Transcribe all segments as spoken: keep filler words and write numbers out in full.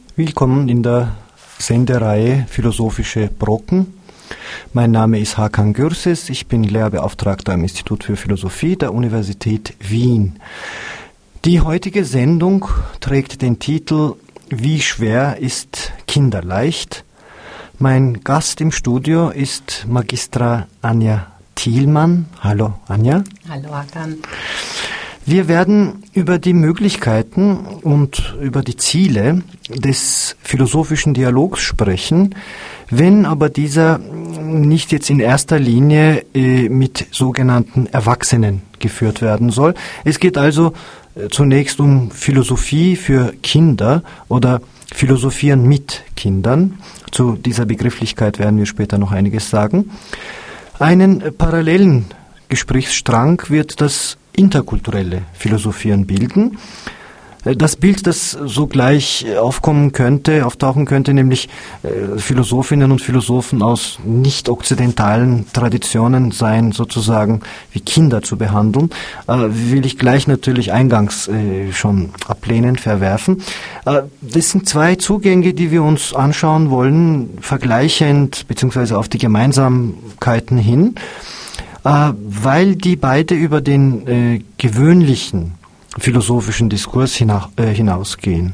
Willkommen in der Sendereihe Philosophische Brocken. Mein Name ist Hakan Gürses, ich bin Lehrbeauftragter am Institut für Philosophie der Universität Wien. Die heutige Sendung trägt den Titel Wie schwer ist Kinderleicht? Mein Gast im Studio ist Magistra Anja Thielmann. Hallo Anja. Hallo Hakan. Wir werden über die Möglichkeiten und über die Ziele des philosophischen Dialogs sprechen, wenn aber dieser nicht jetzt in erster Linie äh, mit sogenannten Erwachsenen geführt werden soll. Es geht also äh, zunächst um Philosophie für Kinder oder Philosophieren mit Kindern. Zu dieser Begrifflichkeit werden wir später noch einiges sagen. Einen äh, parallelen Gesprächsstrang wird das interkulturelle Philosophieren bilden. Das Bild, das sogleich aufkommen könnte, auftauchen könnte, nämlich äh, Philosophinnen und Philosophen aus nicht-okzidentalen Traditionen seien sozusagen wie Kinder zu behandeln, äh, will ich gleich natürlich eingangs äh, schon ablehnen, verwerfen. Äh, das sind zwei Zugänge, die wir uns anschauen wollen, vergleichend beziehungsweise auf die Gemeinsamkeiten hin, äh, weil die beide über den äh, gewöhnlichen philosophischen Diskurs hina- äh, hinausgehen.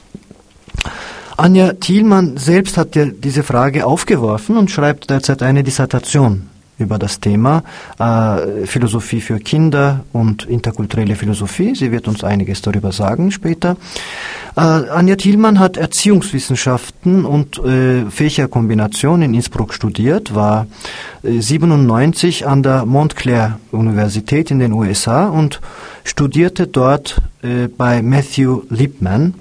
Anja Thielmann selbst hat ja diese Frage aufgeworfen und schreibt derzeit eine Dissertation über das Thema äh, Philosophie für Kinder und interkulturelle Philosophie. Sie wird uns einiges darüber sagen später. Äh, Anja Thielmann hat Erziehungswissenschaften und äh, Fächerkombination in Innsbruck studiert, war äh, siebenundneunzig an der Montclair Universität in den U S A und studierte dort äh, bei Matthew Lipman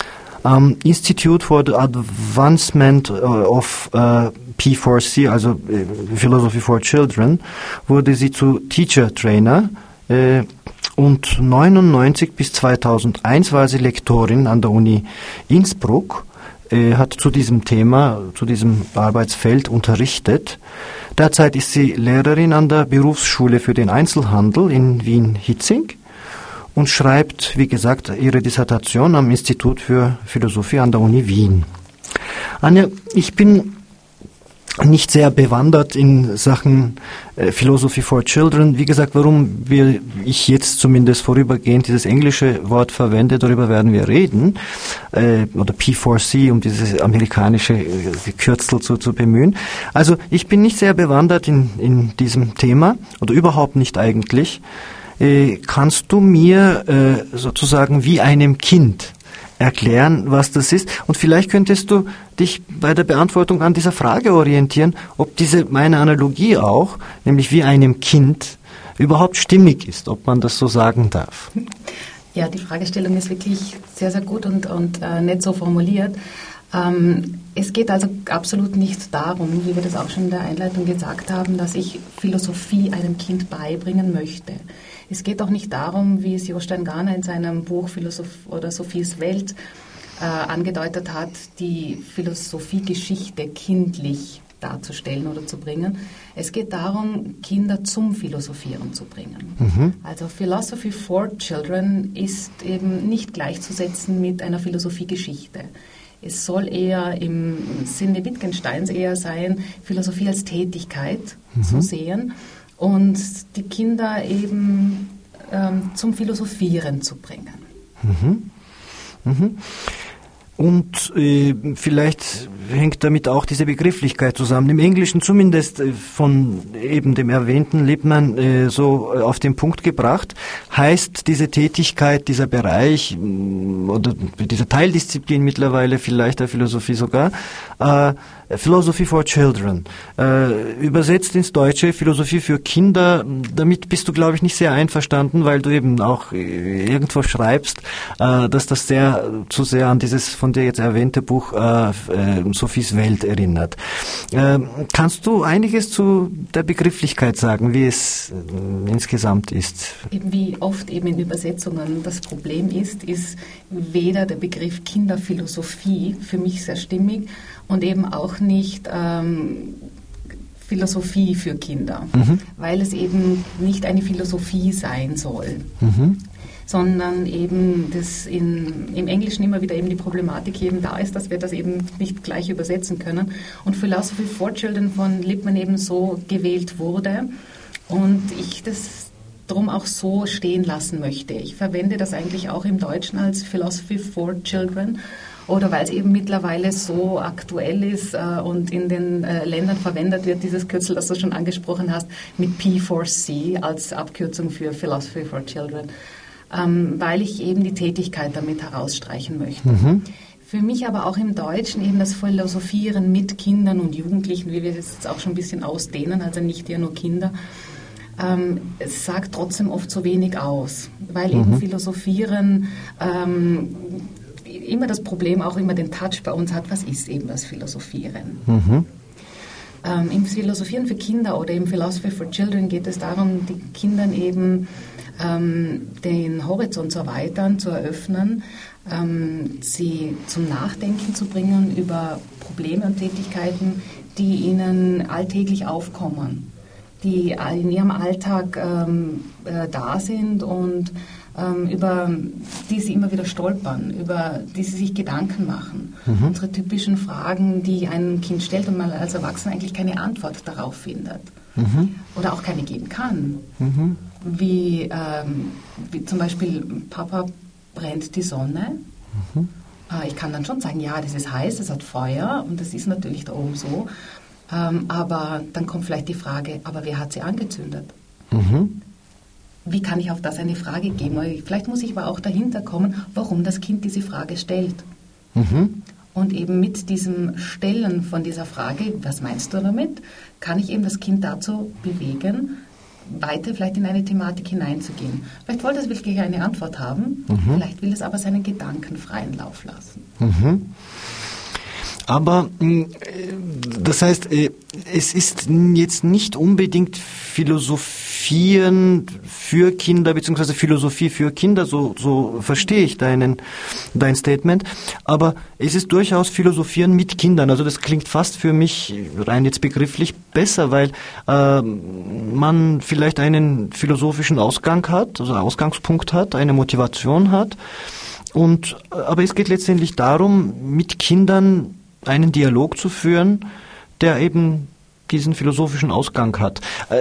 am Institute for the Advancement of uh, P four C, also äh, Philosophy for Children, wurde sie zu Teacher Trainer äh, und neunundneunzig bis zweitausendeins war sie Lektorin an der Uni Innsbruck, äh, hat zu diesem Thema, zu diesem Arbeitsfeld unterrichtet. Derzeit ist sie Lehrerin an der Berufsschule für den Einzelhandel in Wien-Hietzing und schreibt, wie gesagt, ihre Dissertation am Institut für Philosophie an der Uni Wien. Anja, ich bin nicht sehr bewandert in Sachen äh, Philosophy for Children. Wie gesagt, warum wir, ich jetzt zumindest vorübergehend dieses englische Wort verwende, darüber werden wir reden, äh, oder P four C, um dieses amerikanische äh, Kürzel zu, zu bemühen. Also ich bin nicht sehr bewandert in, in diesem Thema, oder überhaupt nicht eigentlich. Äh, kannst du mir äh, sozusagen wie einem Kind erklären, was das ist? Und vielleicht könntest du dich bei der Beantwortung an dieser Frage orientieren, ob diese meine Analogie auch, nämlich wie einem Kind, überhaupt stimmig ist, ob man das so sagen darf. Ja, die Fragestellung ist wirklich sehr, sehr gut und, und äh, nett so formuliert. Ähm, es geht also absolut nicht darum, wie wir das auch schon in der Einleitung gesagt haben, dass ich Philosophie einem Kind beibringen möchte. Es geht auch nicht darum, wie es Jostein Garner in seinem Buch Philosoph- oder Sophies Welt äh, angedeutet hat, die Philosophiegeschichte kindlich darzustellen oder zu bringen. Es geht darum, Kinder zum Philosophieren zu bringen. Mhm. Also Philosophy for Children ist eben nicht gleichzusetzen mit einer Philosophiegeschichte. Es soll eher im Sinne Wittgensteins eher sein, Philosophie als Tätigkeit mhm. zu sehen und die Kinder eben ähm, zum Philosophieren zu bringen. Mhm. Mhm. Und äh, vielleicht hängt damit auch diese Begrifflichkeit zusammen. Im Englischen zumindest äh, von eben dem erwähnten Lippmann äh, so äh, auf den Punkt gebracht, heißt diese Tätigkeit, dieser Bereich mh, oder diese Teildisziplin mittlerweile vielleicht der Philosophie sogar, äh, Philosophy for Children. Äh, übersetzt ins Deutsche Philosophie für Kinder, damit bist du, glaube ich, nicht sehr einverstanden, weil du eben auch äh, irgendwo schreibst, äh, dass das sehr zu sehr an dieses von dir jetzt erwähnte Buch äh, äh, Sophies Welt erinnert. Äh, kannst du einiges zu der Begrifflichkeit sagen, wie es äh, insgesamt ist? Eben wie oft eben in Übersetzungen das Problem ist, ist weder der Begriff Kinderphilosophie für mich sehr stimmig und eben auch nicht ähm, Philosophie für Kinder, mhm. weil es eben nicht eine Philosophie sein soll. Mhm. sondern eben das in, im Englischen immer wieder eben die Problematik eben da ist, dass wir das eben nicht gleich übersetzen können. Und Philosophy for Children von Lippmann eben so gewählt wurde und ich das drum auch so stehen lassen möchte. Ich verwende das eigentlich auch im Deutschen als Philosophy for Children oder weil es eben mittlerweile so aktuell ist äh, und in den äh, Ländern verwendet wird, dieses Kürzel, das du schon angesprochen hast, mit P vier C als Abkürzung für Philosophy for Children, ähm, weil ich eben die Tätigkeit damit herausstreichen möchte. Mhm. Für mich aber auch im Deutschen eben das Philosophieren mit Kindern und Jugendlichen, wie wir das jetzt auch schon ein bisschen ausdehnen, also nicht ja nur Kinder, Ähm, es sagt trotzdem oft zu wenig aus, weil mhm. eben Philosophieren ähm, immer das Problem, auch immer den Touch bei uns hat, was ist eben das Philosophieren? Mhm. Ähm, Im Philosophieren für Kinder oder im Philosophy for Children geht es darum, den Kindern eben ähm, den Horizont zu erweitern, zu eröffnen, ähm, sie zum Nachdenken zu bringen über Probleme und Tätigkeiten, die ihnen alltäglich aufkommen, die in ihrem Alltag ähm, äh, da sind und ähm, über die sie immer wieder stolpern, über die sie sich Gedanken machen. Mhm. Unsere typischen Fragen, die ein Kind stellt und man als Erwachsener eigentlich keine Antwort darauf findet. Mhm. Oder auch keine geben kann. Mhm. Wie, ähm, wie zum Beispiel, Papa, brennt die Sonne? Mhm. Äh, ich kann dann schon sagen, ja, das ist heiß, das hat Feuer und das ist natürlich da oben so. Ähm, aber dann kommt vielleicht die Frage, aber wer hat sie angezündet? Mhm. Wie kann ich auf das eine Frage geben? Vielleicht muss ich aber auch dahinter kommen, warum das Kind diese Frage stellt. Mhm. Und eben mit diesem Stellen von dieser Frage, was meinst du damit, kann ich eben das Kind dazu bewegen, weiter vielleicht in eine Thematik hineinzugehen. Vielleicht wollte es wirklich eine Antwort haben, mhm. vielleicht will es aber seinen Gedanken freien Lauf lassen. Mhm. Aber das heißt, es ist jetzt nicht unbedingt Philosophieren für Kinder, beziehungsweise Philosophie für Kinder, so, so verstehe ich deinen, dein Statement. Aber es ist durchaus Philosophieren mit Kindern. Also das klingt fast für mich rein jetzt begrifflich besser, weil äh, man vielleicht einen philosophischen Ausgang hat, also Ausgangspunkt hat, eine Motivation hat. Und, aber es geht letztendlich darum, mit Kindern einen Dialog zu führen, der eben diesen philosophischen Ausgang hat.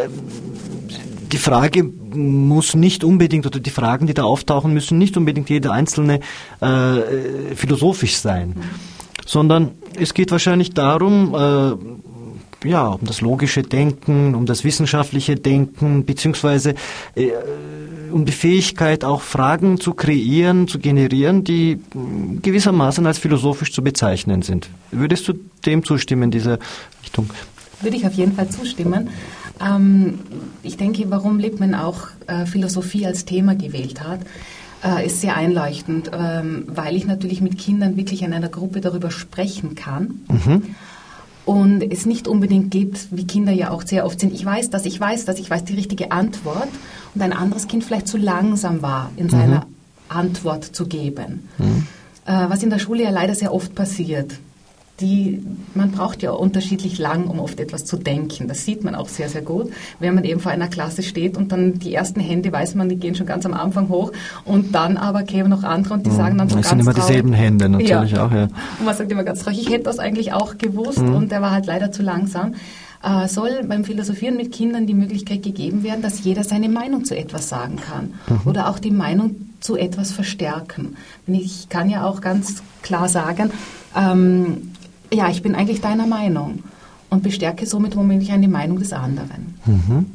Die Frage muss nicht unbedingt, oder die Fragen, die da auftauchen, müssen nicht unbedingt jede einzelne äh, philosophisch sein, mhm. sondern es geht wahrscheinlich darum, äh, ja, um das logische Denken, um das wissenschaftliche Denken, beziehungsweise äh, um die Fähigkeit, auch Fragen zu kreieren, zu generieren, die gewissermaßen als philosophisch zu bezeichnen sind. Würdest du dem zustimmen, in dieser Richtung? Würde ich auf jeden Fall zustimmen. Ähm, ich denke, warum Lippmann auch äh, Philosophie als Thema gewählt hat, äh, ist sehr einleuchtend, ähm, weil ich natürlich mit Kindern wirklich in einer Gruppe darüber sprechen kann. Mhm. Und es nicht unbedingt geht, wie Kinder ja auch sehr oft sind, ich weiß das, ich weiß das, ich weiß die richtige Antwort und ein anderes Kind vielleicht zu langsam war, in seiner mhm. Antwort zu geben. Mhm. Äh, was in der Schule ja leider sehr oft passiert. Die, man braucht ja unterschiedlich lang, um oft etwas zu denken. Das sieht man auch sehr, sehr gut, wenn man eben vor einer Klasse steht und dann die ersten Hände, weiß man, die gehen schon ganz am Anfang hoch und dann aber kämen noch andere und die mhm. sagen dann so das ganz sind immer traurig, dieselben Hände natürlich ja. auch. Ja. Und man sagt immer ganz traurig, ich hätte das eigentlich auch gewusst mhm. und der war halt leider zu langsam. Äh, soll beim Philosophieren mit Kindern die Möglichkeit gegeben werden, dass jeder seine Meinung zu etwas sagen kann mhm. oder auch die Meinung zu etwas verstärken. Ich kann ja auch ganz klar sagen, ähm, ja, ich bin eigentlich deiner Meinung und bestärke somit womöglich eine Meinung des anderen. Mhm.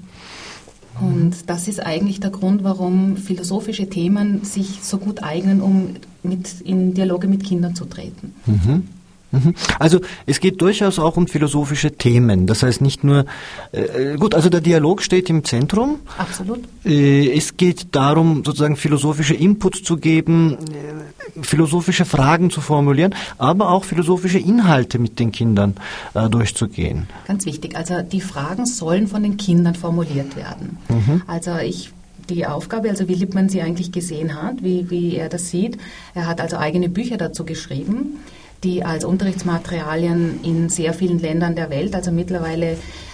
Und das ist eigentlich der Grund, warum philosophische Themen sich so gut eignen, um mit, in Dialoge mit Kindern zu treten. Mhm. Also es geht durchaus auch um philosophische Themen. Das heißt nicht nur, äh, gut, also der Dialog steht im Zentrum. Absolut. Äh, es geht darum, sozusagen philosophische Inputs zu geben, äh, philosophische Fragen zu formulieren, aber auch philosophische Inhalte mit den Kindern äh, durchzugehen. Ganz wichtig. Also die Fragen sollen von den Kindern formuliert werden. Mhm. Also ich Die Aufgabe, also wie Lippmann sie eigentlich gesehen hat, wie, wie er das sieht. Er hat also eigene Bücher dazu geschrieben, die als Unterrichtsmaterialien in sehr vielen Ländern der Welt, also mittlerweile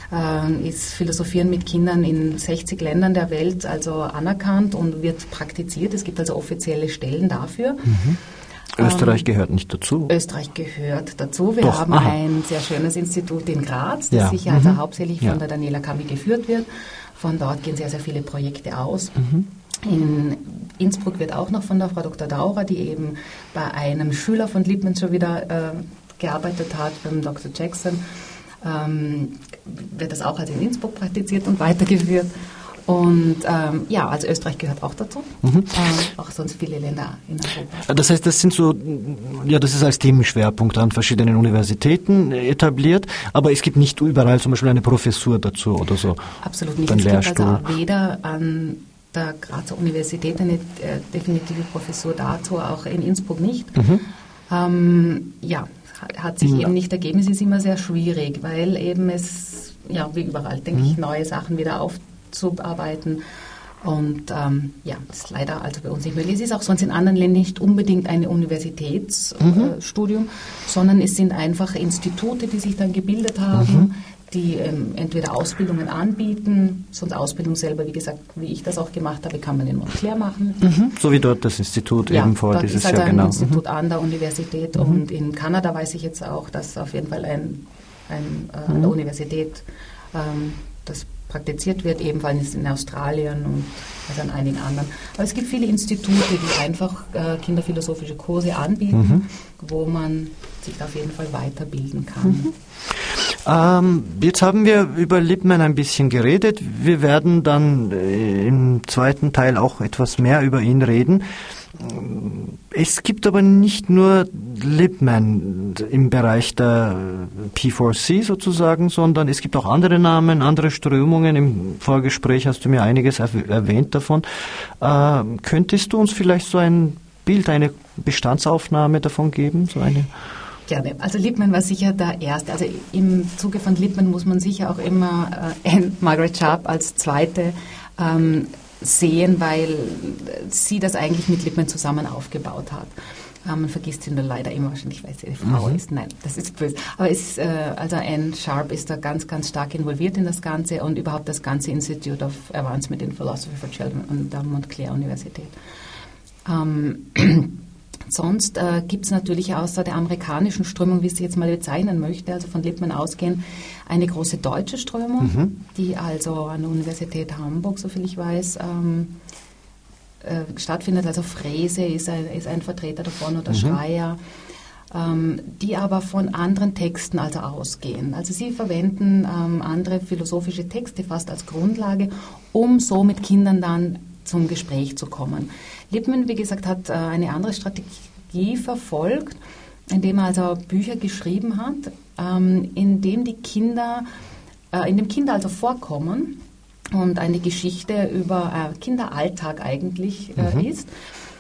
äh, ist Philosophieren mit Kindern in sechzig Ländern der Welt also anerkannt und wird praktiziert. Es gibt also offizielle Stellen dafür. Mhm. Österreich ähm, gehört nicht dazu. Österreich gehört dazu. Wir Doch, haben aha. ein sehr schönes Institut in Graz, das ja. sicher also mhm. hauptsächlich von ja. der Daniela Kami geführt wird. Von dort gehen sehr, sehr viele Projekte aus. Mhm. In Innsbruck wird auch noch von der Frau Doktor Daurer, die eben bei einem Schüler von Lippmann schon wieder äh, gearbeitet hat, beim Doktor Jackson, ähm, wird das auch also in Innsbruck praktiziert und weitergeführt. Und ähm, ja, also Österreich gehört auch dazu, mhm. ähm, auch sonst viele Länder in Europa. Das heißt, das sind so, ja, das ist als Themenschwerpunkt an verschiedenen Universitäten etabliert, aber es gibt nicht überall zum Beispiel eine Professur dazu oder so. Absolut nicht. Ein es Lehrstuhl. gibt also weder an der Grazer Universität eine äh, definitive Professur dazu, auch in Innsbruck nicht. Mhm. Ähm, ja, hat sich mhm. eben nicht ergeben. Es ist immer sehr schwierig, weil eben es, ja, wie überall, denke mhm. ich, neue Sachen wieder aufzuarbeiten. Und ähm, ja, das ist leider also bei uns nicht möglich. Es ist auch sonst in anderen Ländern nicht unbedingt ein Universitätsstudium, mhm. äh, sondern es sind einfach Institute, die sich dann gebildet haben, mhm. die ähm, entweder Ausbildungen anbieten, sonst Ausbildung selber, wie gesagt, wie ich das auch gemacht habe, kann man in Montclair machen. Mhm. So wie dort das Institut ja, eben vor dieses Jahr, genau. ist also ein Institut mhm. an der Universität mhm. und in Kanada weiß ich jetzt auch, dass auf jeden Fall ein, ein äh, an der Universität ähm, das praktiziert wird, ebenfalls in Australien und also an einigen anderen. Aber es gibt viele Institute, die einfach äh, kinderphilosophische Kurse anbieten, mhm. wo man sich auf jeden Fall weiterbilden kann. Mhm. Ähm, jetzt haben wir über Lippmann ein bisschen geredet. Wir werden dann äh, im zweiten Teil auch etwas mehr über ihn reden. Es gibt aber nicht nur Lippmann im Bereich der P vier C sozusagen, sondern es gibt auch andere Namen, andere Strömungen. Im Vorgespräch hast du mir einiges erw- erwähnt davon. Äh, könntest du uns vielleicht so ein Bild, eine Bestandsaufnahme davon geben? So eine? Gerne. Also Lippmann war sicher der Erste. Also im Zuge von Lippmann muss man sicher auch immer äh, Margaret Sharp als Zweite ähm, sehen, weil sie das eigentlich mit Lippmann zusammen aufgebaut hat. Ähm, man vergisst sie nur leider immer wahrscheinlich, weil sie eine Frau mhm. ist. Nein, das ist böse. Aber es ist, äh, also Anne Sharp ist da ganz, ganz stark involviert in das Ganze und überhaupt das ganze Institute of Advancement in Philosophy for Children an der Montclair Universität. Ähm, Sonst äh, gibt es natürlich außer der amerikanischen Strömung, wie ich sie jetzt mal bezeichnen möchte, also von Lippmann ausgehen, eine große deutsche Strömung, mhm. die also an der Universität Hamburg, soviel ich weiß, ähm, äh, stattfindet. Also Frese ist ein, ist ein Vertreter davon oder mhm. Schreier, ähm, die aber von anderen Texten also ausgehen. Also sie verwenden ähm, andere philosophische Texte fast als Grundlage, um so mit Kindern dann zum Gespräch zu kommen. Lippmann, wie gesagt, hat äh, eine andere Strategie verfolgt, indem er also Bücher geschrieben hat, ähm, in dem die Kinder, äh, in dem Kinder also vorkommen und eine Geschichte über äh, Kinderalltag eigentlich äh, mhm. ist.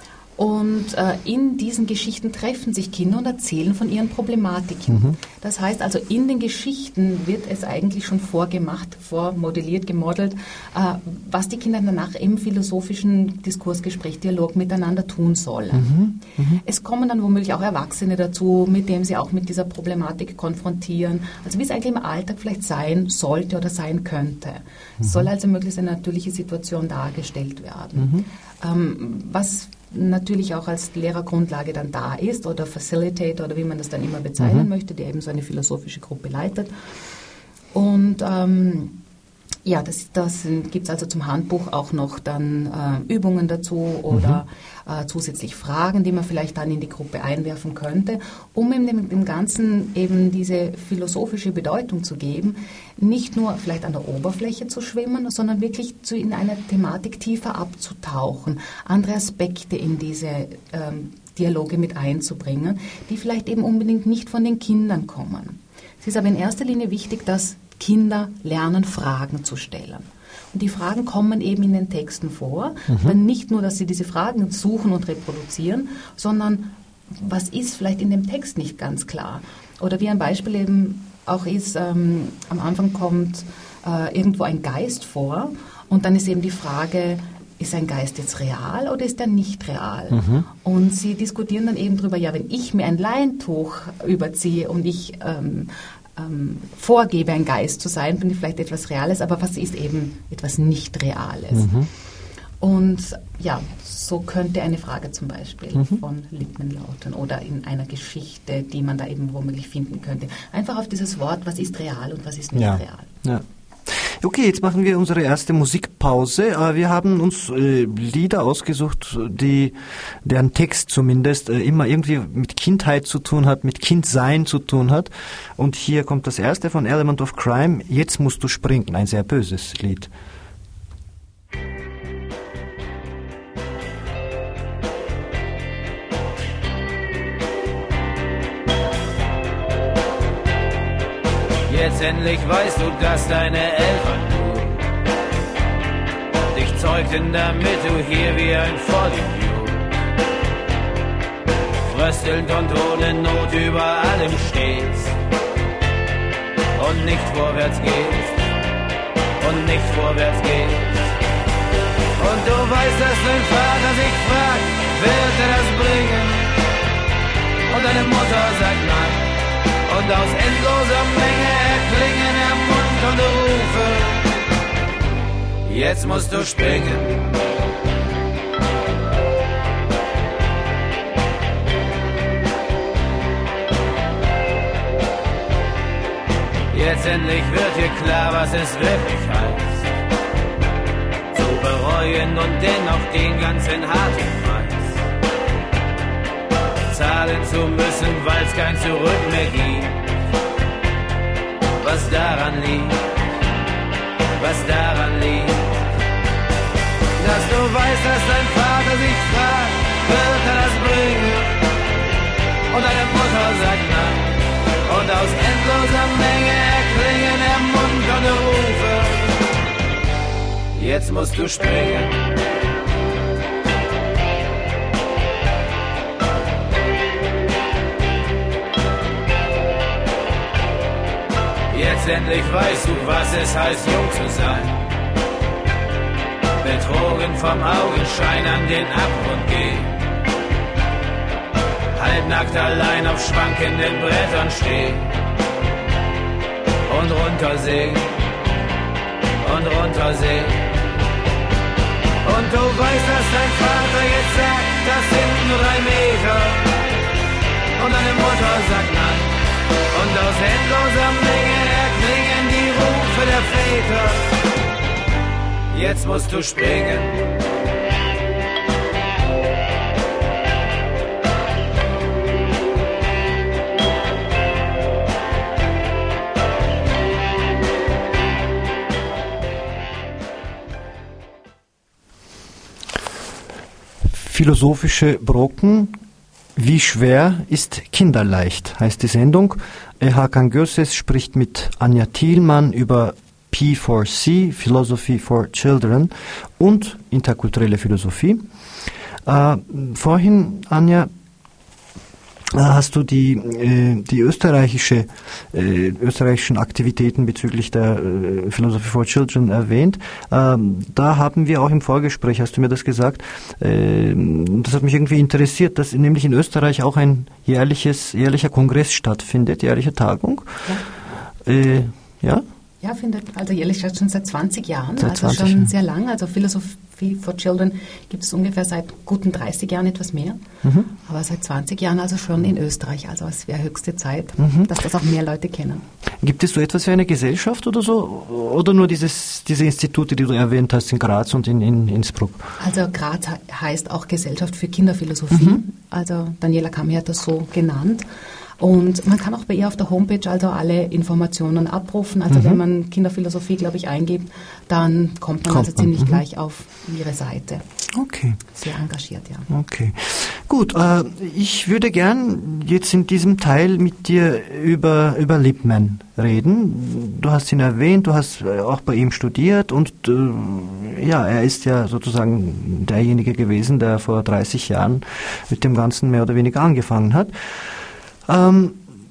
Und äh, in diesen Geschichten treffen sich Kinder und erzählen von ihren Problematiken. Mhm. Das heißt also, in den Geschichten wird es eigentlich schon vorgemacht, vormodelliert, gemodelt, äh, was die Kinder danach im philosophischen Diskursgespräch, Dialog miteinander tun sollen. Mhm. Mhm. Es kommen dann womöglich auch Erwachsene dazu, mit denen sie auch mit dieser Problematik konfrontieren. Also wie es eigentlich im Alltag vielleicht sein sollte oder sein könnte. Mhm. Es soll also möglichst eine natürliche Situation dargestellt werden. Mhm. Ähm, was natürlich auch als Lehrergrundlage dann da ist oder Facilitator oder wie man das dann immer bezeichnen mhm. möchte, der eben so eine philosophische Gruppe leitet. Und ähm, ja, das, das gibt es also zum Handbuch auch noch dann äh, Übungen dazu oder mhm. äh, zusätzlich Fragen, die man vielleicht dann in die Gruppe einwerfen könnte, um eben dem, dem Ganzen eben diese philosophische Bedeutung zu geben, nicht nur vielleicht an der Oberfläche zu schwimmen, sondern wirklich zu, in einer Thematik tiefer abzutauchen, andere Aspekte in diese ähm, Dialoge mit einzubringen, die vielleicht eben unbedingt nicht von den Kindern kommen. Es ist aber in erster Linie wichtig, dass Kinder lernen, Fragen zu stellen. Und die Fragen kommen eben in den Texten vor. Mhm. Dann nicht nur, dass sie diese Fragen suchen und reproduzieren, sondern was ist vielleicht in dem Text nicht ganz klar. Oder wie ein Beispiel eben auch ist, ähm, am Anfang kommt äh, irgendwo ein Geist vor und dann ist eben die Frage, ist ein Geist jetzt real oder ist er nicht real? Mhm. Und sie diskutieren dann eben darüber, ja, wenn ich mir ein Leintuch überziehe und ich ähm, ähm, vorgebe, ein Geist zu sein, bin ich vielleicht etwas Reales, aber was ist eben etwas Nicht-Reales? Mhm. Und ja, so könnte eine Frage zum Beispiel mhm. von Lippmann lauten oder in einer Geschichte, die man da eben womöglich finden könnte. Einfach auf dieses Wort, was ist real und was ist nicht ja. real. Ja. Okay, jetzt machen wir unsere erste Musikpause. Wir haben uns äh, Lieder ausgesucht, die, deren Text zumindest äh, immer irgendwie mit Kindheit zu tun hat, mit Kindsein zu tun hat. Und hier kommt das erste von Element of Crime, Jetzt musst du springen, ein sehr böses Lied. Jetzt endlich weißt du, dass deine Eltern dich zeugten, damit du hier wie ein Vollidiot fröstelnd und ohne Not über allem stehst und nicht vorwärts gehst und nicht vorwärts gehst. Und du weißt, dass dein Vater sich fragt, wird er das bringen? Und deine Mutter sagt nein. Und aus endloser Menge erklingen ermunternde Rufe. Jetzt musst du springen. Jetzt endlich wird dir klar, was es wirklich heißt. Zu bereuen und dennoch den ganzen harten Preis zahlen zu müssen, weil's kein Zurück mehr gibt. Was daran liegt, was daran liegt, dass du weißt, dass dein Vater sich fragt, wird er das bringen? Und deine Mutter sagt nein. Und aus endloser Menge erklingen ermunternde Rufe. Jetzt musst du springen. Jetzt endlich weißt du, was es heißt, jung zu sein. Betrogen vom Augenschein an den Abgrund gehen. Halbnackt allein auf schwankenden Brettern stehen. Und runtersehen. Und runtersehen. Und du weißt, dass dein Vater jetzt sagt, das sind nur drei Meter. Und deine Mutter sagt nein. Und aus endloser Menge erklingen die Rufe der Väter. Jetzt musst du springen. Philosophische Brocken. Wie schwer ist kinderleicht, heißt die Sendung. Hakan Göses spricht mit Anja Thielmann über P vier C, Philosophy for Children und interkulturelle Philosophie. Äh, vorhin, Anja, hast du die, äh, die österreichische, äh, österreichischen Aktivitäten bezüglich der äh, Philosophy for Children erwähnt. Ähm, da haben wir auch im Vorgespräch, hast du mir das gesagt, äh, das hat mich irgendwie interessiert, dass nämlich in Österreich auch ein jährliches, jährlicher Kongress stattfindet, jährliche Tagung. Ja. Äh, ja? Ja, findet also jährlich statt, schon seit zwanzig Jahren, seit also zwanzig schon Jahren. sehr lang. Also Philosophy for Children gibt es ungefähr seit guten dreißig Jahren, etwas mehr. Mhm. Aber seit zwanzig Jahren also schon in Österreich. Also es wäre höchste Zeit, Mhm. dass das auch mehr Leute kennen. Gibt es so etwas wie eine Gesellschaft oder so? Oder nur dieses, diese Institute, die du erwähnt hast in Graz und in, in Innsbruck? Also Graz heißt auch Gesellschaft für Kinderphilosophie. Mhm. Also Daniela Kami hat das so genannt. Und man kann auch bei ihr auf der Homepage also alle Informationen abrufen. Also Mhm. wenn man Kinderphilosophie, glaube ich, eingibt, dann kommt man Kommt also man. ziemlich Mhm. gleich auf ihre Seite. Okay. Sehr engagiert, ja. Okay. Gut, äh, ich würde gern jetzt in diesem Teil mit dir über, über Lippmann reden. Du hast ihn erwähnt, du hast äh, auch bei ihm studiert und äh, ja, er ist ja sozusagen derjenige gewesen, der vor dreißig Jahren mit dem Ganzen mehr oder weniger angefangen hat. Ähm,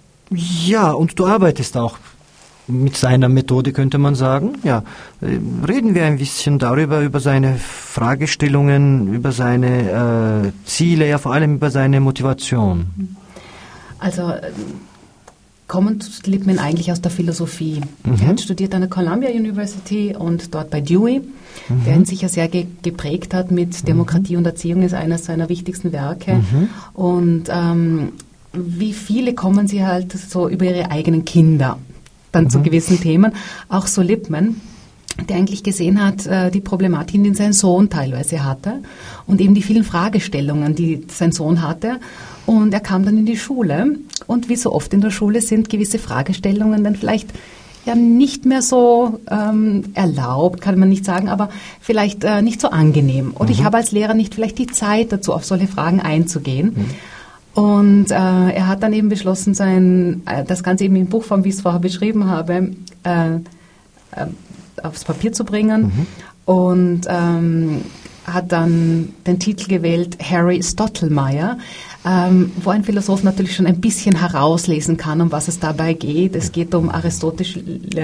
ja, und du arbeitest auch mit seiner Methode, könnte man sagen. Ja, äh, reden wir ein bisschen darüber, über seine Fragestellungen, über seine äh, Ziele, ja vor allem über seine Motivation. Also äh, kommen Lippmann eigentlich aus der Philosophie. Mhm. Er hat studiert an der Columbia University und dort bei Dewey, mhm. der ihn sicher sehr ge- geprägt hat mit Demokratie mhm. und Erziehung, ist eines seiner wichtigsten Werke. Mhm. Und ähm, wie viele kommen sie halt so über ihre eigenen Kinder dann mhm. zu gewissen Themen. Auch so Lippmann, der eigentlich gesehen hat, äh, die Problematik, die sein Sohn teilweise hatte und eben die vielen Fragestellungen, die sein Sohn hatte. Und er kam dann in die Schule und wie so oft in der Schule sind gewisse Fragestellungen dann vielleicht ja nicht mehr so ähm, erlaubt, kann man nicht sagen, aber vielleicht äh, nicht so angenehm. Und mhm. ich habe als Lehrer nicht vielleicht die Zeit dazu, auf solche Fragen einzugehen. Mhm. Und äh, er hat dann eben beschlossen, sein, äh, das Ganze eben in Buchform, wie ich es vorher beschrieben habe, äh, äh, aufs Papier zu bringen. Mhm. Und ähm, hat dann den Titel gewählt, Harry Stottlemyre, ähm, wo ein Philosoph natürlich schon ein bisschen herauslesen kann, um was es dabei geht. Es geht um aristotelische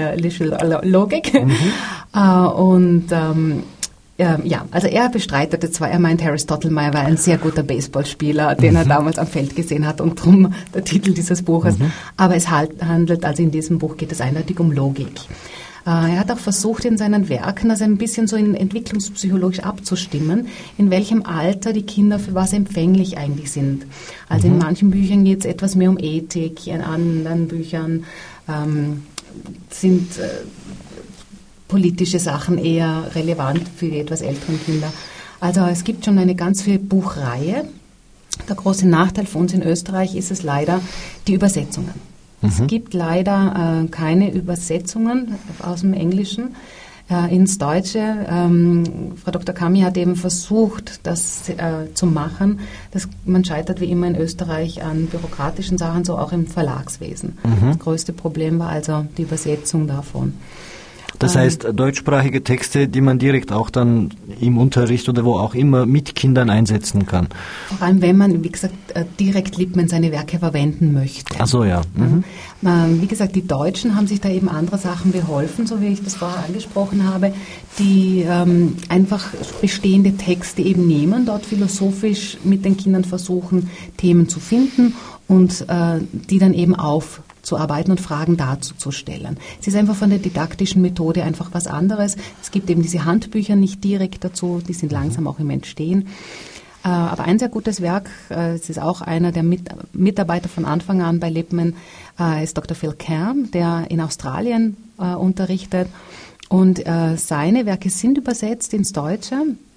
Logik. Mhm. äh, und ähm, äh, ja, also er bestreitete zwar, er meint, Harry Stottlemyre war ein sehr guter Baseballspieler, den mhm. er damals am Feld gesehen hat und drum der Titel dieses Buches. Mhm. Aber es handelt, also in diesem Buch geht es eindeutig um Logik. Er hat auch versucht, in seinen Werken das ein bisschen so in entwicklungspsychologisch abzustimmen, in welchem Alter die Kinder für was empfänglich eigentlich sind. Also mhm. in manchen Büchern geht es etwas mehr um Ethik, in anderen Büchern ähm, sind äh, politische Sachen eher relevant für die etwas älteren Kinder. Also es gibt schon eine ganz viele Buchreihe. Der große Nachteil für uns in Österreich ist es leider die Übersetzungen. Es mhm. gibt leider äh, keine Übersetzungen aus dem Englischen äh, ins Deutsche. Ähm, Frau Doktor Kami hat eben versucht, das äh, zu machen. Das, man scheitert wie immer in Österreich an bürokratischen Sachen, so auch im Verlagswesen. Mhm. Das größte Problem war also die Übersetzung davon. Das heißt, deutschsprachige Texte, die man direkt auch dann im Unterricht oder wo auch immer mit Kindern einsetzen kann. Vor allem, wenn man, wie gesagt, direkt Lippmann seine Werke verwenden möchte. Ach so, ja. Mhm. Wie gesagt, die Deutschen haben sich da eben andere Sachen beholfen, so wie ich das vorher angesprochen habe, die ähm, einfach bestehende Texte eben nehmen, dort philosophisch mit den Kindern versuchen, Themen zu finden und äh, die dann eben auf zu arbeiten und Fragen dazu zu stellen. Es ist einfach von der didaktischen Methode einfach was anderes. Es gibt eben diese Handbücher nicht direkt dazu, die sind langsam auch im Entstehen. Äh, aber ein sehr gutes Werk, äh, es ist auch einer der Mit- Mitarbeiter von Anfang an bei Lippmann, äh, ist Doktor Phil Cairn, der in Australien äh, unterrichtet. Und äh, seine Werke sind übersetzt ins Deutsche.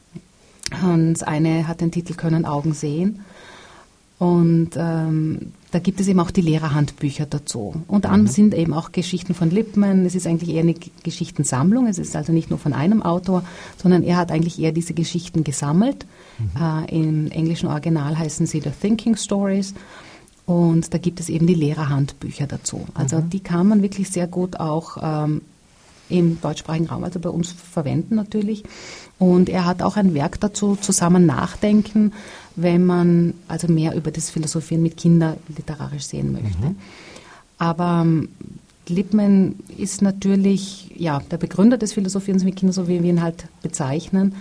Und das eine hat den Titel Können Augen sehen. Und ähm, da gibt es eben auch die Lehrerhandbücher dazu. Unter anderem mhm. sind eben auch Geschichten von Lippmann. Es ist eigentlich eher eine Geschichtensammlung. Es ist also nicht nur von einem Autor, sondern er hat eigentlich eher diese Geschichten gesammelt. Mhm. Äh, im englischen Original heißen sie The Thinking Stories. Und da gibt es eben die Lehrerhandbücher dazu. Also mhm. die kann man wirklich sehr gut auch ähm, im deutschsprachigen Raum, also bei uns verwenden natürlich. Und er hat auch ein Werk dazu, zusammen nachdenken, wenn man also mehr über das Philosophieren mit Kindern literarisch sehen möchte. Mhm. Aber ähm, Lippmann ist natürlich ja, der Begründer des Philosophierens mit Kindern, so wie wir ihn halt bezeichnen.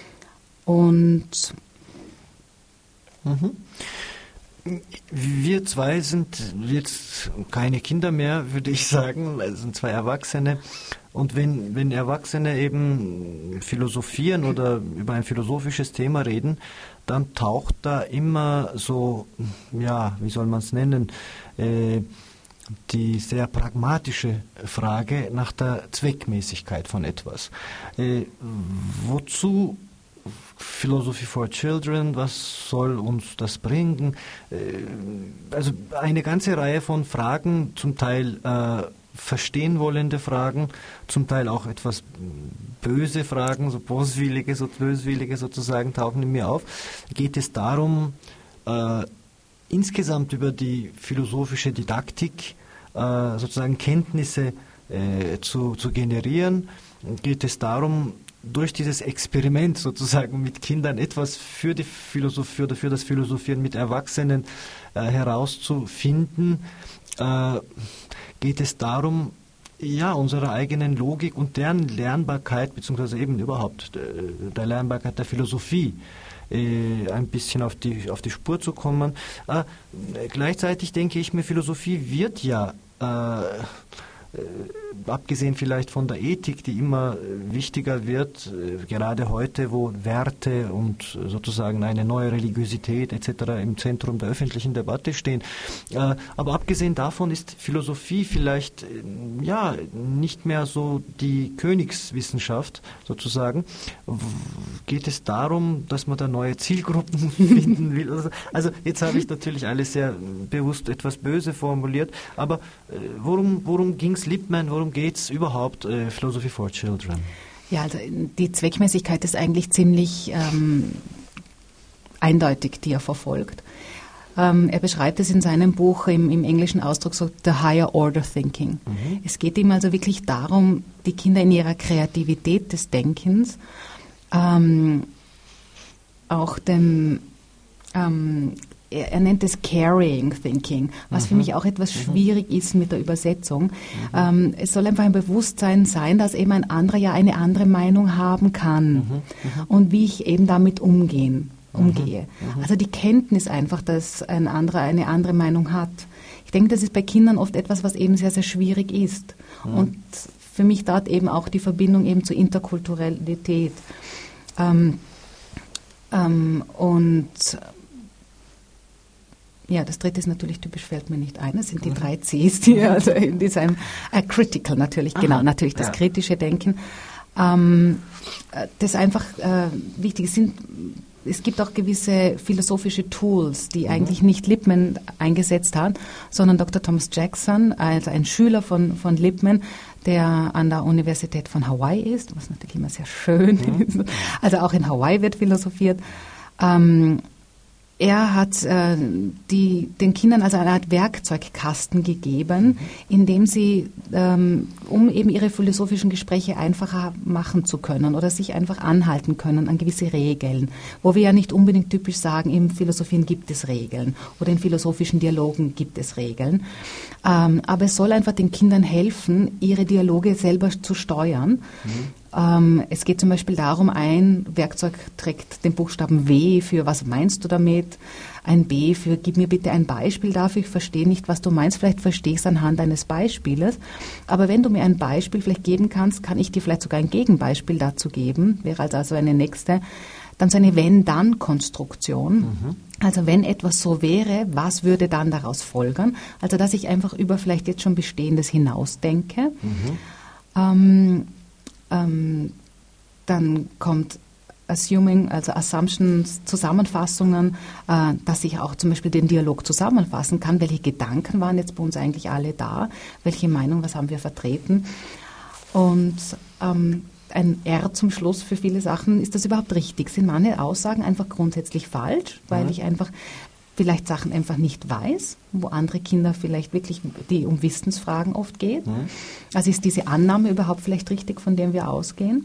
Und mhm. Wir zwei sind jetzt keine Kinder mehr, würde ich sagen, es sind zwei Erwachsene. Und wenn, wenn Erwachsene eben philosophieren oder über ein philosophisches Thema reden, dann taucht da immer so, ja, wie soll man es nennen, äh, die sehr pragmatische Frage nach der Zweckmäßigkeit von etwas. Äh, wozu Philosophy for Children, was soll uns das bringen? Also eine ganze Reihe von Fragen, zum Teil äh, verstehen wollende Fragen, zum Teil auch etwas böse Fragen, so boswillige, so böswillige sozusagen, tauchen in mir auf. Geht es darum, äh, insgesamt über die philosophische Didaktik äh, sozusagen Kenntnisse äh, zu, zu generieren? Geht es darum, durch dieses Experiment sozusagen mit Kindern etwas für die Philosophie oder für das Philosophieren mit Erwachsenen äh, herauszufinden, äh, geht es darum, ja, unsere eigenen Logik und deren Lernbarkeit, beziehungsweise eben überhaupt äh, der Lernbarkeit der Philosophie äh, ein bisschen auf die, auf die Spur zu kommen. Äh, gleichzeitig denke ich mir, Philosophie wird ja äh, Äh, abgesehen vielleicht von der Ethik, die immer wichtiger wird, äh, gerade heute, wo Werte und sozusagen eine neue Religiosität et cetera im Zentrum der öffentlichen Debatte stehen. Äh, aber abgesehen davon ist Philosophie vielleicht äh, ja nicht mehr so die Königswissenschaft sozusagen. W- geht es darum, dass man da neue Zielgruppen finden will? Also, also jetzt habe ich natürlich alles sehr bewusst etwas böse formuliert, aber äh, worum, worum ging es Lippmann, worum geht es überhaupt äh, Philosophy for Children? Ja, also die Zweckmäßigkeit ist eigentlich ziemlich ähm, eindeutig, die er verfolgt. Ähm, er beschreibt es in seinem Buch im, im englischen Ausdruck so The Higher Order Thinking. Mhm. Es geht ihm also wirklich darum, die Kinder in ihrer Kreativität des Denkens ähm, auch dem ähm, Er, er nennt es Carrying Thinking, was mhm. für mich auch etwas schwierig mhm. ist mit der Übersetzung. Mhm. Ähm, es soll einfach ein Bewusstsein sein, dass eben ein anderer ja eine andere Meinung haben kann mhm. Mhm. und wie ich eben damit umgehen, umgehe. Mhm. Also die Kenntnis einfach, dass ein anderer eine andere Meinung hat. Ich denke, das ist bei Kindern oft etwas, was eben sehr, sehr schwierig ist. Mhm. Und für mich dort eben auch die Verbindung eben zur Interkulturalität. Ähm, ähm, und Ja, das dritte ist natürlich typisch, fällt mir nicht ein. Das sind die drei Cs, die also in diesem äh, Critical natürlich, Aha, genau, natürlich das ja. kritische Denken. Ähm, das einfach äh, wichtig sind. Es gibt auch gewisse philosophische Tools, die mhm. eigentlich nicht Lippmann eingesetzt hat, sondern Doktor Thomas Jackson, also ein Schüler von, von Lippmann, der an der Universität von Hawaii ist, was natürlich immer sehr schön mhm. ist. Also auch in Hawaii wird philosophiert. Ähm, Er hat äh, die, den Kindern also eine Art Werkzeugkasten gegeben, mhm. in dem sie, ähm, um eben ihre philosophischen Gespräche einfacher machen zu können oder sich einfach anhalten können an gewisse Regeln, wo wir ja nicht unbedingt typisch sagen, im Philosophien gibt es Regeln oder in philosophischen Dialogen gibt es Regeln. Ähm, aber es soll einfach den Kindern helfen, ihre Dialoge selber zu steuern. Mhm. Ähm, es geht zum Beispiel darum, ein Werkzeug trägt den Buchstaben W für was meinst du damit, ein B für gib mir bitte ein Beispiel dafür, ich verstehe nicht, was du meinst, vielleicht verstehe ich es anhand eines Beispieles, aber wenn du mir ein Beispiel vielleicht geben kannst, kann ich dir vielleicht sogar ein Gegenbeispiel dazu geben, wäre also eine nächste, dann so eine Wenn-Dann-Konstruktion. Mhm. Also wenn etwas so wäre, was würde dann daraus folgern? Also dass ich einfach über vielleicht jetzt schon Bestehendes hinausdenke. Mhm. Ähm, Ähm, dann kommt Assuming, also Assumptions, Zusammenfassungen, äh, dass ich auch zum Beispiel den Dialog zusammenfassen kann. Welche Gedanken waren jetzt bei uns eigentlich alle da? Welche Meinung, was haben wir vertreten? Und ähm, ein R zum Schluss für viele Sachen, ist das überhaupt richtig? Sind meine Aussagen einfach grundsätzlich falsch, weil mhm. ich einfach vielleicht Sachen einfach nicht weiß, wo andere Kinder vielleicht wirklich, die um Wissensfragen oft geht. Mhm. Also ist diese Annahme überhaupt vielleicht richtig, von der wir ausgehen?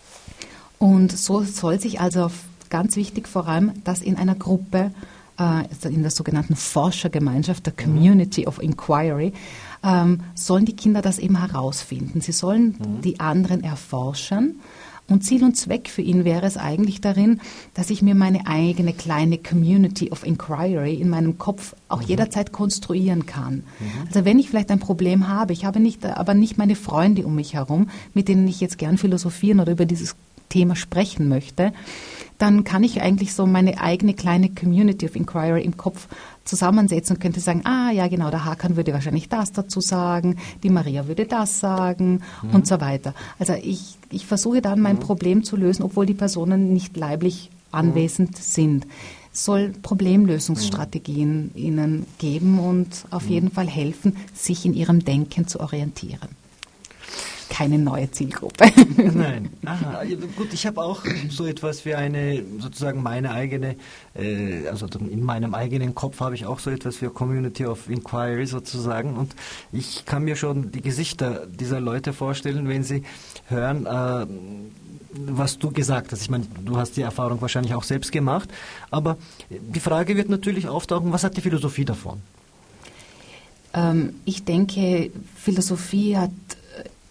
Und so soll sich also ganz wichtig vor allem, dass in einer Gruppe, äh, in der sogenannten Forschergemeinschaft, der Community mhm. of Inquiry, ähm, sollen die Kinder das eben herausfinden. Sie sollen mhm. die anderen erforschen. Und Ziel und Zweck für ihn wäre es eigentlich darin, dass ich mir meine eigene kleine Community of Inquiry in meinem Kopf auch mhm. jederzeit konstruieren kann. Mhm. Also wenn ich vielleicht ein Problem habe, ich habe nicht, aber nicht meine Freunde um mich herum, mit denen ich jetzt gern philosophieren oder über dieses Thema sprechen möchte, dann kann ich eigentlich so meine eigene kleine Community of Inquiry im Kopf zusammensetzen und könnte sagen, ah ja genau, der Hakan würde wahrscheinlich das dazu sagen, die Maria würde das sagen mhm. und so weiter. Also ich, ich versuche dann mein mhm. Problem zu lösen, obwohl die Personen nicht leiblich anwesend mhm. sind. Es soll Problemlösungsstrategien mhm. ihnen geben und auf mhm. jeden Fall helfen, sich in ihrem Denken zu orientieren. Keine neue Zielgruppe. Nein. Aha. Gut, ich habe auch so etwas wie eine, sozusagen meine eigene, äh, also in meinem eigenen Kopf habe ich auch so etwas wie Community of Inquiry sozusagen und ich kann mir schon die Gesichter dieser Leute vorstellen, wenn sie hören, äh, was du gesagt hast. Ich meine, du hast die Erfahrung wahrscheinlich auch selbst gemacht, aber die Frage wird natürlich auftauchen, was hat die Philosophie davon? Ähm, ich denke, Philosophie hat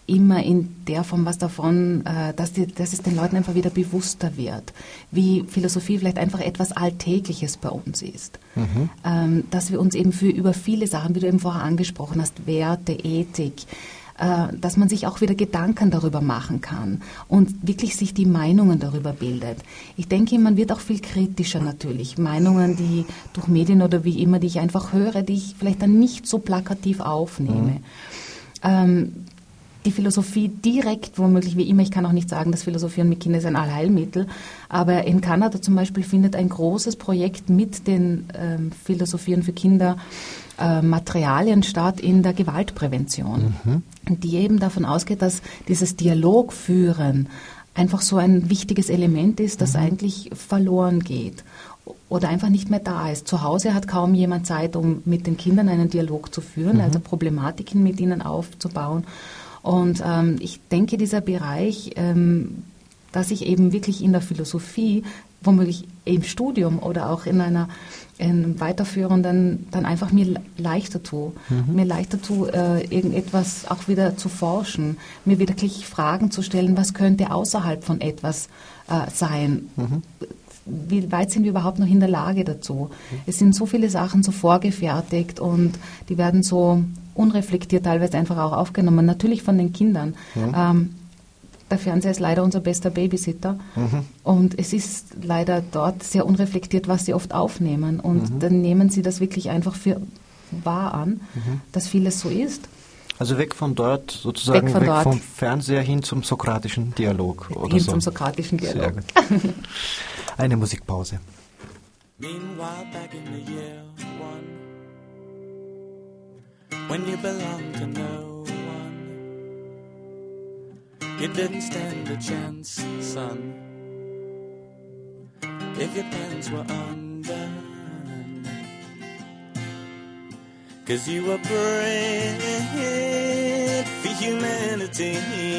immer in der Form was davon, äh, dass, die, dass es den Leuten einfach wieder bewusster wird, wie Philosophie vielleicht einfach etwas Alltägliches bei uns ist. Mhm. Ähm, dass wir uns eben für über viele Sachen, wie du eben vorher angesprochen hast, Werte, Ethik, äh, dass man sich auch wieder Gedanken darüber machen kann und wirklich sich die Meinungen darüber bildet. Ich denke, man wird auch viel kritischer natürlich. Meinungen, die durch Medien oder wie immer, die ich einfach höre, die ich vielleicht dann nicht so plakativ aufnehme. Mhm. Ähm, die Philosophie direkt, womöglich wie immer, ich kann auch nicht sagen, dass Philosophieren mit Kindern ist ein Allheilmittel, aber in Kanada zum Beispiel findet ein großes Projekt mit den ähm, Philosophieren für Kinder äh, Materialien statt in der Gewaltprävention, mhm. die eben davon ausgeht, dass dieses Dialogführen einfach so ein wichtiges Element ist, das mhm. eigentlich verloren geht oder einfach nicht mehr da ist. Zu Hause hat kaum jemand Zeit, um mit den Kindern einen Dialog zu führen, mhm. also Problematiken mit ihnen aufzubauen. Und ähm, ich denke, dieser Bereich, ähm, dass ich eben wirklich in der Philosophie, womöglich im Studium oder auch in einer in weiterführenden, dann einfach mir leichter tue, mhm. mir leichter tue, äh, irgendetwas auch wieder zu forschen, mir wirklich Fragen zu stellen, was könnte außerhalb von etwas äh, sein. Mhm. Wie weit sind wir überhaupt noch in der Lage dazu? Mhm. Es sind so viele Sachen so vorgefertigt und die werden so unreflektiert teilweise einfach auch aufgenommen, natürlich von den Kindern. Mhm. Ähm, der Fernseher ist leider unser bester Babysitter mhm. und es ist leider dort sehr unreflektiert, was sie oft aufnehmen und mhm. dann nehmen sie das wirklich einfach für wahr an, mhm. dass vieles so ist. Also weg von dort, sozusagen weg, von weg dort. vom Fernseher hin zum sokratischen Dialog. Oder hin so. zum sokratischen Dialog. Sehr gut. Eine Musikpause. Meanwhile, back in the year one, when you belonged to no one, you didn't stand a chance, son, if your plans were undone. 'Cause you were bred for humanity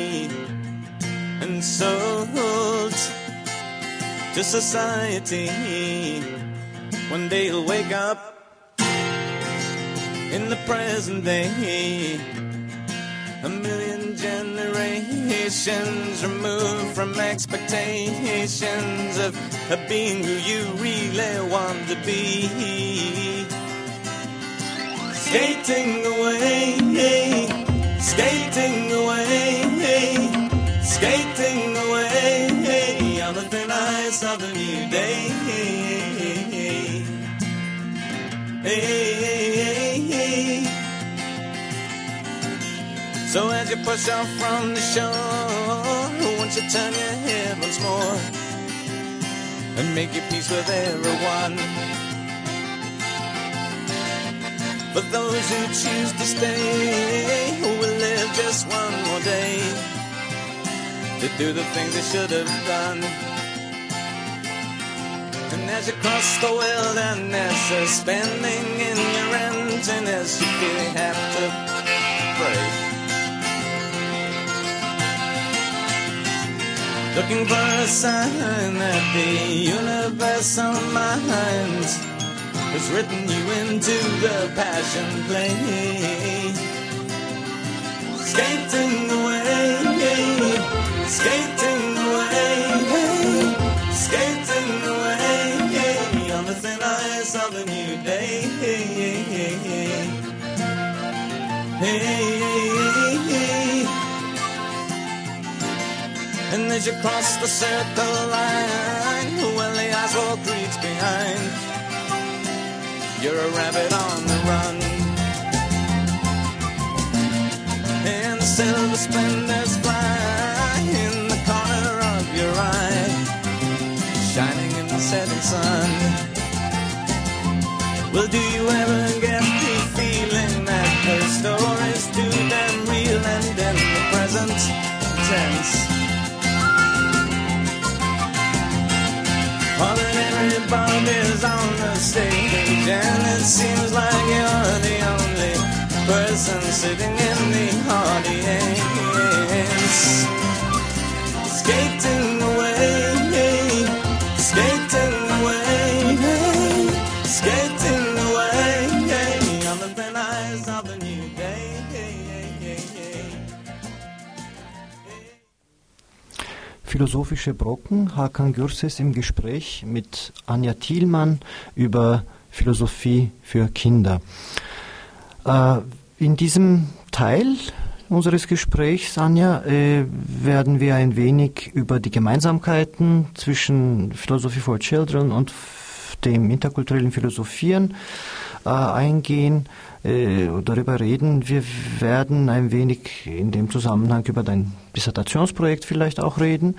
and sold to society. One day you'll wake up in the present day, a million generations removed from expectations of, of being who you really want to be. Skating away, skating away, skating away on the thin ice of a new day. So as you push off from the shore, won't you turn your head once more and make your peace with everyone? For those who choose to stay, who will live just one more day to do the things they should have done. And as you cross the wilderness, suspending in your emptiness, you feel you have to pray, looking for a sign that the universal mind has written you into the passion play. Skating away, skating away, skating away on the thin ice of a new day. And as you cross the circle line, well, the asphalt creaks behind. You're a rabbit on the run, and the silver splendors fly in the corner of your eye, shining in the setting sun. Well, do you ever get the feeling that the story's too damn real and in the present tense? All that everybody's on the stage, and it seems like you're the only person sitting in the audience. Skating away, skating away, skating away on the thin ice of a new day. Philosophische Brocken, Hakan Gürses im Gespräch mit Anja Thielmann über Philosophie für Kinder. Äh, in diesem Teil unseres Gesprächs, Anja, äh, werden wir ein wenig über die Gemeinsamkeiten zwischen Philosophy for Children und dem interkulturellen Philosophieren äh, eingehen, äh, darüber reden. Wir werden ein wenig in dem Zusammenhang über dein Dissertationsprojekt vielleicht auch reden.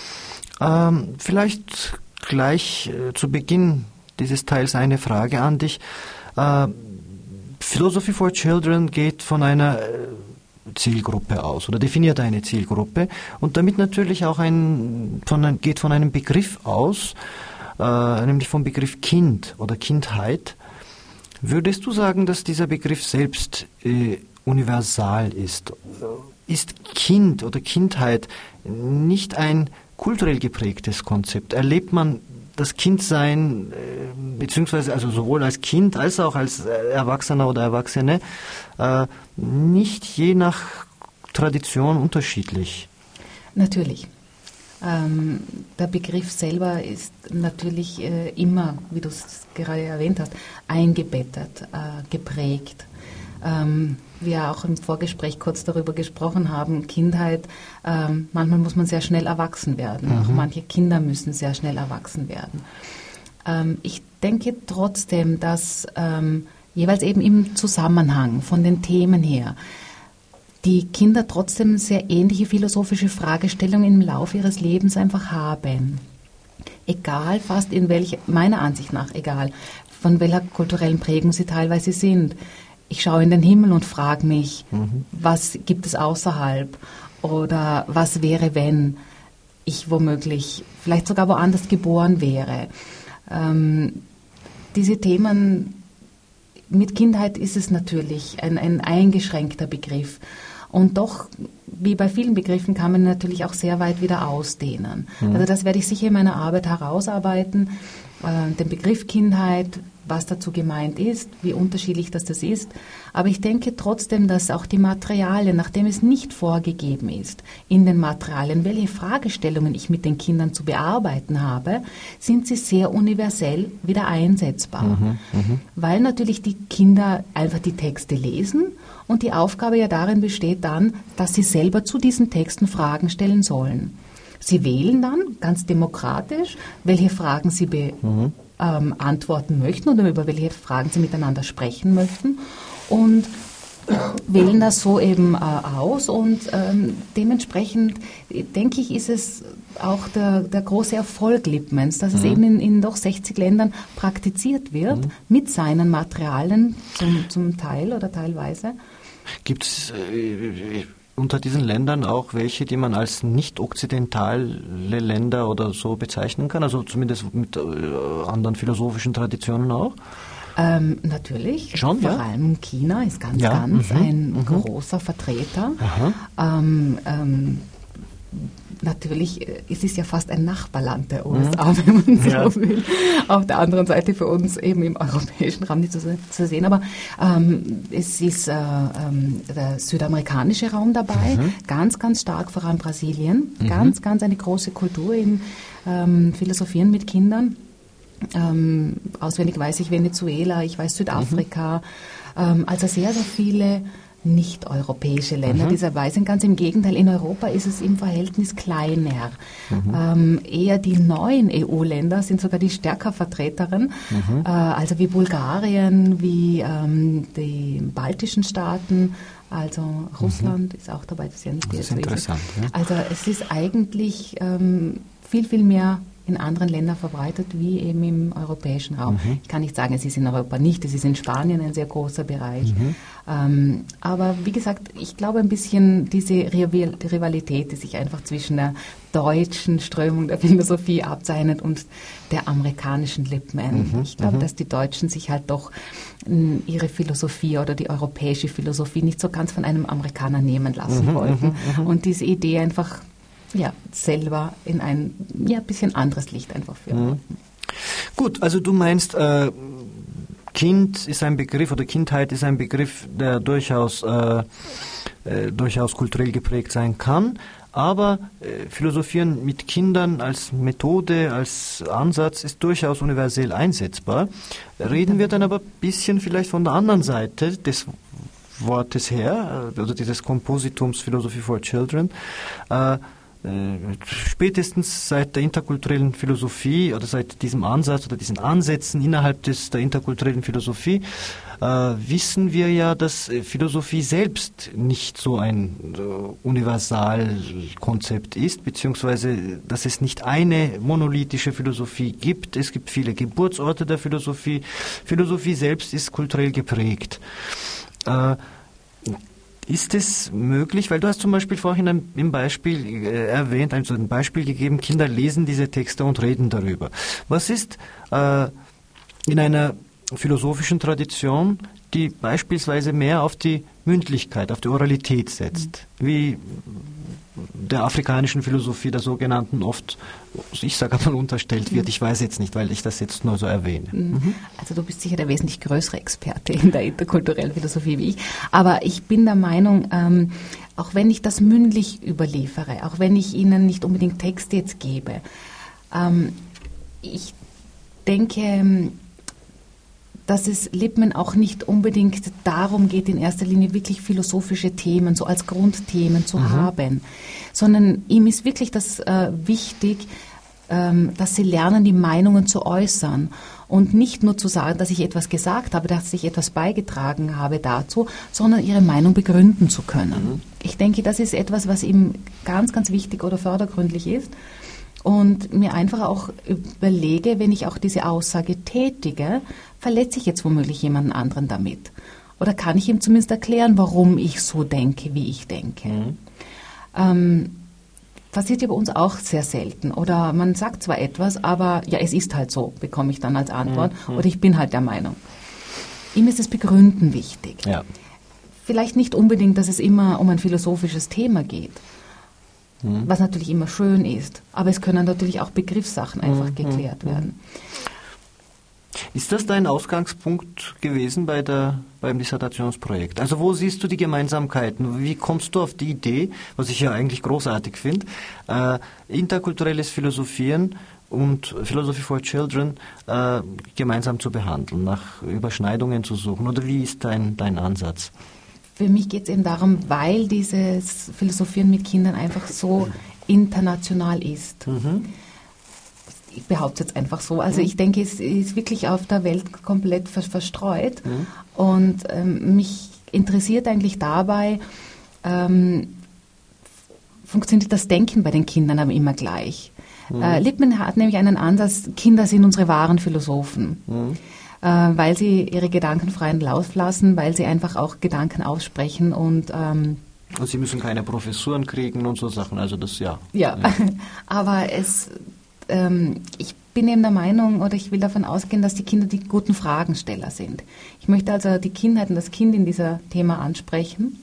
Ähm, vielleicht gleich äh, zu Beginn dieses Teils eine Frage an dich. Äh, Philosophy for Children geht von einer äh, Zielgruppe aus oder definiert eine Zielgruppe und damit natürlich auch ein, von, geht von einem Begriff aus, äh, nämlich vom Begriff Kind oder Kindheit. Würdest du sagen, dass dieser Begriff selbst äh, universal ist? Ist Kind oder Kindheit nicht ein kulturell geprägtes Konzept? Erlebt man das Kindsein, äh, beziehungsweise also sowohl als Kind als auch als Erwachsener oder Erwachsene, äh, nicht je nach Tradition unterschiedlich? Natürlich. Ähm, der Begriff selber ist natürlich äh, immer, wie du es gerade erwähnt hast, eingebettet, äh, geprägt. Ähm, wir auch im Vorgespräch kurz darüber gesprochen haben, Kindheit, ähm, manchmal muss man sehr schnell erwachsen werden. Mhm. Auch manche Kinder müssen sehr schnell erwachsen werden. Ähm, ich denke trotzdem, dass ähm, jeweils eben im Zusammenhang von den Themen her die Kinder trotzdem sehr ähnliche philosophische Fragestellungen im Laufe ihres Lebens einfach haben. Egal fast in welcher, meiner Ansicht nach egal, von welcher kulturellen Prägung sie teilweise sind. Ich schaue in den Himmel und frage mich, mhm. was gibt es außerhalb oder was wäre, wenn ich womöglich vielleicht sogar woanders geboren wäre. Ähm, diese Themen mit Kindheit ist es natürlich ein, ein eingeschränkter Begriff. Und doch, wie bei vielen Begriffen, kann man natürlich auch sehr weit wieder ausdehnen. Mhm. Also das werde ich sicher in meiner Arbeit herausarbeiten. Äh, den Begriff Kindheit, was dazu gemeint ist, wie unterschiedlich das, das ist. Aber ich denke trotzdem, dass auch die Materialien, nachdem es nicht vorgegeben ist, in den Materialien, welche Fragestellungen ich mit den Kindern zu bearbeiten habe, sind sie sehr universell wieder einsetzbar. Mhm, mh. Weil natürlich die Kinder einfach die Texte lesen und die Aufgabe ja darin besteht dann, dass sie selber zu diesen Texten Fragen stellen sollen. Sie wählen dann ganz demokratisch, welche Fragen sie be- mhm. ähm, antworten möchten oder über welche Fragen sie miteinander sprechen möchten und wählen das so eben äh, aus und ähm, dementsprechend denke ich, ist es auch der, der große Erfolg Lippmanns, dass mhm. es eben in, in doch sechzig Ländern praktiziert wird, mhm. mit seinen Materialien zum, zum Teil oder teilweise. Gibt es äh, unter diesen Ländern auch welche, die man als nicht okzidentale Länder oder so bezeichnen kann, also zumindest mit äh, anderen philosophischen Traditionen auch? Ähm, natürlich. Schon, Vor ja? allem China ist ganz, ja. ganz mhm. ein mhm. großer Vertreter. Ähm, ähm, natürlich, es ist ja fast ein Nachbarland der U S A, mhm. wenn man so ja. will. Auf der anderen Seite für uns eben im europäischen Raum nicht zu, zu sehen. Aber ähm, es ist äh, ähm, der südamerikanische Raum dabei, mhm. ganz, ganz stark, vor allem Brasilien. Mhm. Ganz, ganz eine große Kultur im ähm, Philosophieren mit Kindern. Ähm, auswendig weiß ich Venezuela, ich weiß Südafrika. Mhm. Ähm, also sehr, sehr viele nicht-europäische Länder. Mhm. Dieser Weise, ganz im Gegenteil, in Europa ist es im Verhältnis kleiner. Mhm. Ähm, eher die neuen E U-Länder sind sogar die stärker Vertreterin, mhm. äh, also wie Bulgarien, wie ähm, die baltischen Staaten, also Russland mhm. ist auch dabei, das ist ja nicht das ist interessant. Ja. Also es ist eigentlich ähm, viel, viel mehr in anderen Ländern verbreitet, wie eben im europäischen Raum. Mhm. Ich kann nicht sagen, es ist in Europa nicht, es ist in Spanien ein sehr großer Bereich. Mhm. Ähm, aber wie gesagt, ich glaube ein bisschen diese Rivalität, die sich einfach zwischen der deutschen Strömung der Philosophie abzeichnet und der amerikanischen Lippmann. Mhm. Ich glaube, mhm. dass die Deutschen sich halt doch m, ihre Philosophie oder die europäische Philosophie nicht so ganz von einem Amerikaner nehmen lassen mhm. wollten. Mhm. Und diese Idee einfach ja, selber in ein ja, bisschen anderes Licht einfach führen. Mhm. Gut, also du meinst, äh, Kind ist ein Begriff oder Kindheit ist ein Begriff, der durchaus, äh, äh, durchaus kulturell geprägt sein kann, Aber äh, Philosophieren mit Kindern als Methode, als Ansatz ist durchaus universell einsetzbar. Reden wir dann aber ein bisschen vielleicht von der anderen Seite des Wortes her, oder dieses Kompositums Philosophy for Children. Äh, Spätestens seit der interkulturellen Philosophie oder seit diesem Ansatz oder diesen Ansätzen innerhalb des, der interkulturellen Philosophie äh, wissen wir ja, dass Philosophie selbst nicht so ein äh, Universalkonzept ist, beziehungsweise dass es nicht eine monolithische Philosophie gibt. Es gibt viele Geburtsorte der Philosophie. Philosophie selbst ist kulturell geprägt. Äh, Ist es möglich, weil du hast zum Beispiel vorhin ein, im Beispiel äh, erwähnt, also ein Beispiel gegeben, Kinder lesen diese Texte und reden darüber. Was ist äh, in einer philosophischen Tradition, die beispielsweise mehr auf die Mündlichkeit, auf die Oralität setzt, wie der afrikanischen Philosophie, der sogenannten, oft, ich sage mal, unterstellt wird. Ich weiß jetzt nicht, weil ich das jetzt nur so erwähne. Mhm. Also du bist sicher der wesentlich größere Experte in der interkulturellen Philosophie wie ich. Aber ich bin der Meinung, ähm, auch wenn ich das mündlich überliefere, auch wenn ich Ihnen nicht unbedingt Texte jetzt gebe, ähm, ich denke, dass es Lippmann auch nicht unbedingt darum geht, in erster Linie wirklich philosophische Themen so als Grundthemen zu mhm. haben, sondern ihm ist wirklich das äh, wichtig, ähm, dass sie lernen, die Meinungen zu äußern und nicht nur zu sagen, dass ich etwas gesagt habe, dass ich etwas beigetragen habe dazu, sondern ihre Meinung begründen zu können. Mhm. Ich denke, das ist etwas, was ihm ganz, ganz wichtig oder fördergründlich ist. Und mir einfach auch überlege, wenn ich auch diese Aussage tätige, verletze ich jetzt womöglich jemanden anderen damit? Oder kann ich ihm zumindest erklären, warum ich so denke, wie ich denke? Mhm. Ähm, passiert ja bei uns auch sehr selten. Oder man sagt zwar etwas, aber ja, es ist halt so, bekomme ich dann als Antwort. Mhm. Oder ich bin halt der Meinung. Ihm ist das Begründen wichtig. Ja. Vielleicht nicht unbedingt, dass es immer um ein philosophisches Thema geht. Was natürlich immer schön ist. Aber es können natürlich auch Begriffssachen einfach geklärt werden. Ist das dein Ausgangspunkt gewesen bei der, beim Dissertationsprojekt? Also wo siehst du die Gemeinsamkeiten? Wie kommst du auf die Idee, was ich ja eigentlich großartig finde, äh, interkulturelles Philosophieren und Philosophy for Children äh, gemeinsam zu behandeln, nach Überschneidungen zu suchen? Oder wie ist dein, dein Ansatz? Für mich geht es eben darum, weil dieses Philosophieren mit Kindern einfach so international ist. Mhm. Ich behaupte es jetzt einfach so. Also ich denke, es ist wirklich auf der Welt komplett verstreut. Mhm. Und ähm, mich interessiert eigentlich dabei, ähm, funktioniert das Denken bei den Kindern aber immer gleich. Mhm. Äh, Lippmann hat nämlich einen Ansatz, Kinder sind unsere wahren Philosophen. Mhm. Weil sie ihre Gedanken freien Lauf lassen, weil sie einfach auch Gedanken aussprechen und ähm, und sie müssen keine Professuren kriegen und so Sachen, also das ja. Ja, ja. Aber es, ähm, ich bin eben der Meinung oder ich will davon ausgehen, dass die Kinder die guten Fragensteller sind. Ich möchte also die Kindheit und das Kind in dieser Thema ansprechen,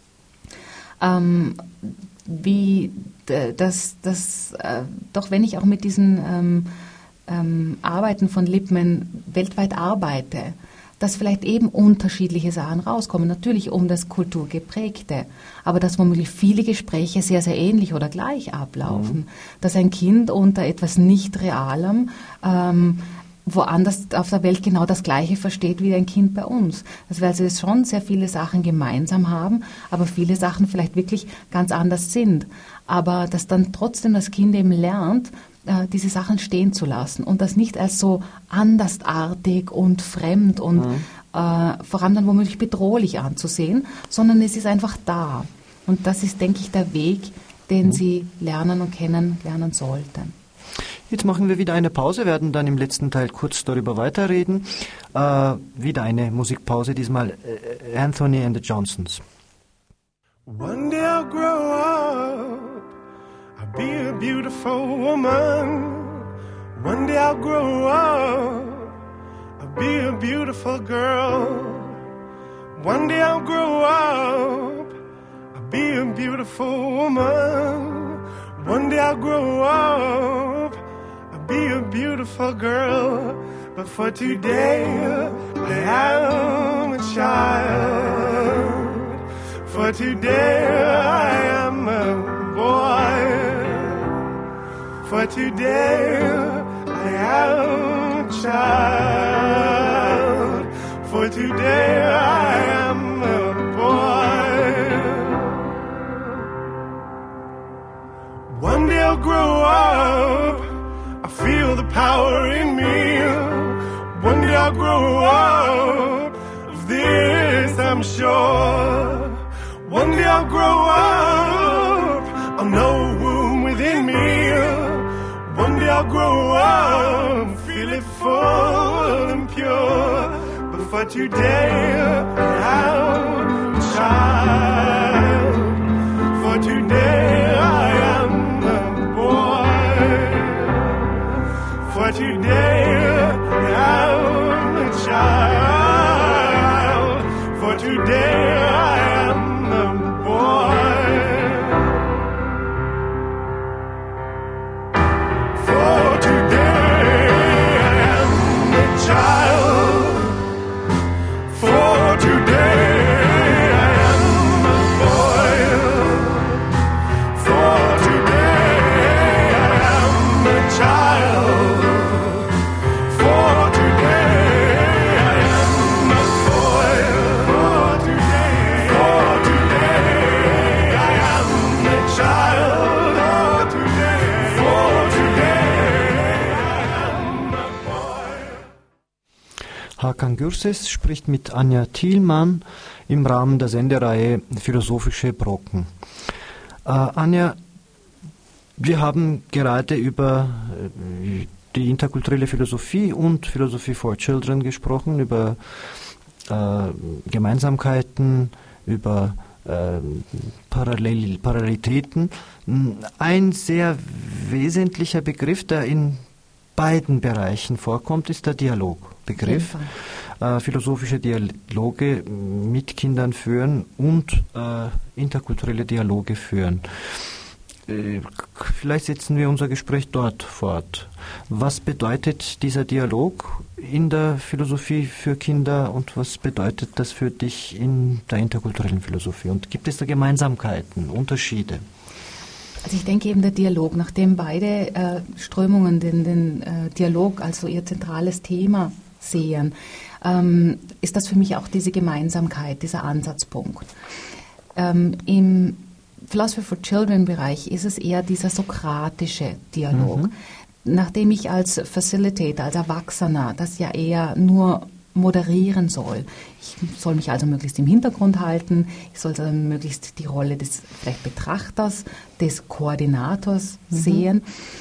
ähm, wie das, das äh, doch wenn ich auch mit diesen ähm, Ähm, Arbeiten von Lippmann weltweit arbeite, dass vielleicht eben unterschiedliche Sachen rauskommen. Natürlich um das Kulturgeprägte, aber dass womöglich viele Gespräche sehr, sehr ähnlich oder gleich ablaufen. Mhm. Dass ein Kind unter etwas nicht Realem ähm, woanders auf der Welt genau das Gleiche versteht wie ein Kind bei uns. Dass wir also schon sehr viele Sachen gemeinsam haben, aber viele Sachen vielleicht wirklich ganz anders sind. Aber dass dann trotzdem das Kind eben lernt, diese Sachen stehen zu lassen und das nicht als so andersartig und fremd und mhm. äh, vor allem dann womöglich bedrohlich anzusehen, sondern es ist einfach da. Und das ist, denke ich, der Weg, den mhm. Sie lernen und kennenlernen sollten. Jetzt machen wir wieder eine Pause, werden dann im letzten Teil kurz darüber weiterreden. Äh, wieder eine Musikpause, diesmal äh, Anthony and the Johnsons. One day I'll grow up, I'll be a beautiful woman. One day I'll grow up, I'll be a beautiful girl. One day I'll grow up, I'll be a beautiful woman. One day I'll grow up, I'll be a beautiful girl. But for today, I am a child. For today, I am a boy. for today I am a child, for today I am a boy. One day I'll grow up, I feel the power in me. One day I'll grow up, of this I'm sure. One day I'll grow up, I'll know a womb within me. One day I'll grow up, feel it full and pure. But for today, I'm a child. For today, I am a boy. For today, I'm a child. For today, I am a boy. For today, I am a child. For today, I am a boy. For today, I am a child. For today, I am a boy. For today, for today, I am a child. For today, for today, I am a boy. Hakan Gürses spricht mit Anja Thielmann im Rahmen der Sendereihe Philosophische Brocken. Äh, Anja, wir haben gerade über äh, die interkulturelle Philosophie und Philosophie for Children gesprochen, über äh, Gemeinsamkeiten, über äh, Parallel Parallelitäten. Ein sehr wesentlicher Begriff, der in beiden Bereichen vorkommt, ist der Dialogbegriff. Äh, philosophische Dialoge mit Kindern führen und äh, interkulturelle Dialoge führen. Äh, vielleicht setzen wir unser Gespräch dort fort. Was bedeutet dieser Dialog in der Philosophie für Kinder und was bedeutet das für dich in der interkulturellen Philosophie? Und gibt es da Gemeinsamkeiten, Unterschiede? Also ich denke eben der Dialog, nachdem beide äh, Strömungen den, den äh, Dialog als so ihr zentrales Thema sehen, ähm, ist das für mich auch diese Gemeinsamkeit, dieser Ansatzpunkt. Ähm, Im Philosophy for Children Bereich ist es eher dieser sokratische Dialog. Mhm. Nachdem ich als Facilitator, als Erwachsener, das ja eher nur moderieren soll. Ich soll mich also möglichst im Hintergrund halten, ich soll also möglichst die Rolle des vielleicht Betrachters, des Koordinators mhm. sehen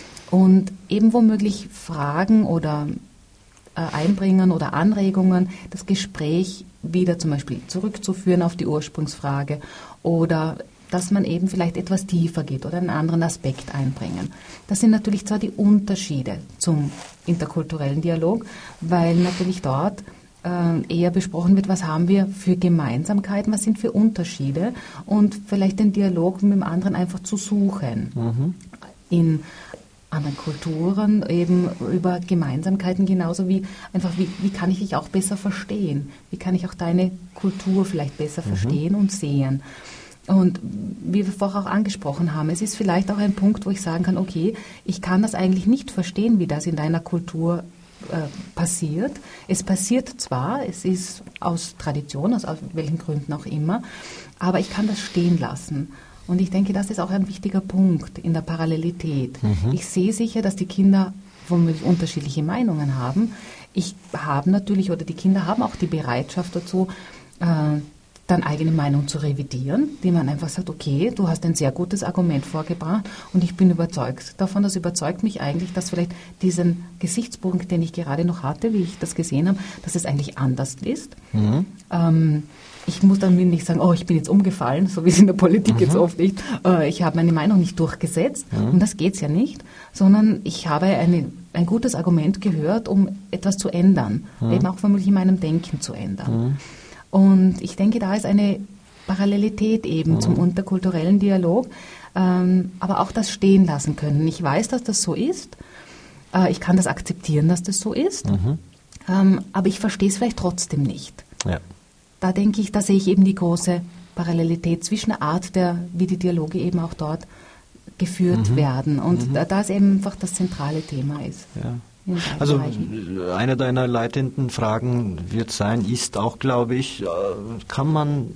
und eben womöglich Fragen oder äh, einbringen oder Anregungen, das Gespräch wieder zum Beispiel zurückzuführen auf die Ursprungsfrage oder dass man eben vielleicht etwas tiefer geht oder einen anderen Aspekt einbringen. Das sind natürlich zwar die Unterschiede zum interkulturellen Dialog, weil natürlich dort eher besprochen wird, was haben wir für Gemeinsamkeiten, was sind für Unterschiede und vielleicht den Dialog mit dem anderen einfach zu suchen. Mhm. In anderen Kulturen eben über Gemeinsamkeiten genauso wie einfach, wie, wie kann ich dich auch besser verstehen? Wie kann ich auch deine Kultur vielleicht besser mhm. verstehen und sehen? Und wie wir vorher auch angesprochen haben, es ist vielleicht auch ein Punkt, wo ich sagen kann, okay, ich kann das eigentlich nicht verstehen, wie das in deiner Kultur Äh, passiert. Es passiert zwar, es ist aus Tradition, aus, aus welchen Gründen auch immer, aber ich kann das stehen lassen. Und ich denke, das ist auch ein wichtiger Punkt in der Parallelität. Mhm. Ich sehe sicher, dass die Kinder womöglich unterschiedliche Meinungen haben. Ich habe natürlich, oder die Kinder haben auch die Bereitschaft dazu, äh, dann eigene Meinung zu revidieren, die man einfach sagt, okay, du hast ein sehr gutes Argument vorgebracht und ich bin überzeugt davon, das überzeugt mich eigentlich, dass vielleicht diesen Gesichtspunkt, den ich gerade noch hatte, wie ich das gesehen habe, dass es eigentlich anders ist. Mhm. Ähm, ich muss dann nicht sagen, oh, ich bin jetzt umgefallen, so wie es in der Politik mhm. jetzt oft ist, äh, ich habe meine Meinung nicht durchgesetzt, mhm. und das geht's ja nicht, sondern ich habe eine, ein gutes Argument gehört, um etwas zu ändern, mhm. eben auch womöglich in meinem Denken zu ändern. Mhm. Und ich denke, da ist eine Parallelität eben mhm. zum interkulturellen Dialog, ähm, aber auch das stehen lassen können. Ich weiß, dass das so ist, äh, ich kann das akzeptieren, dass das so ist, mhm. ähm, aber ich verstehe es vielleicht trotzdem nicht. Ja. Da denke ich, da sehe ich eben die große Parallelität zwischen der Art, der, wie die Dialoge eben auch dort geführt mhm. werden und mhm. da, da es eben einfach das zentrale Thema ist. Ja. Also eine deiner leitenden Fragen wird sein, ist auch, glaube ich, kann man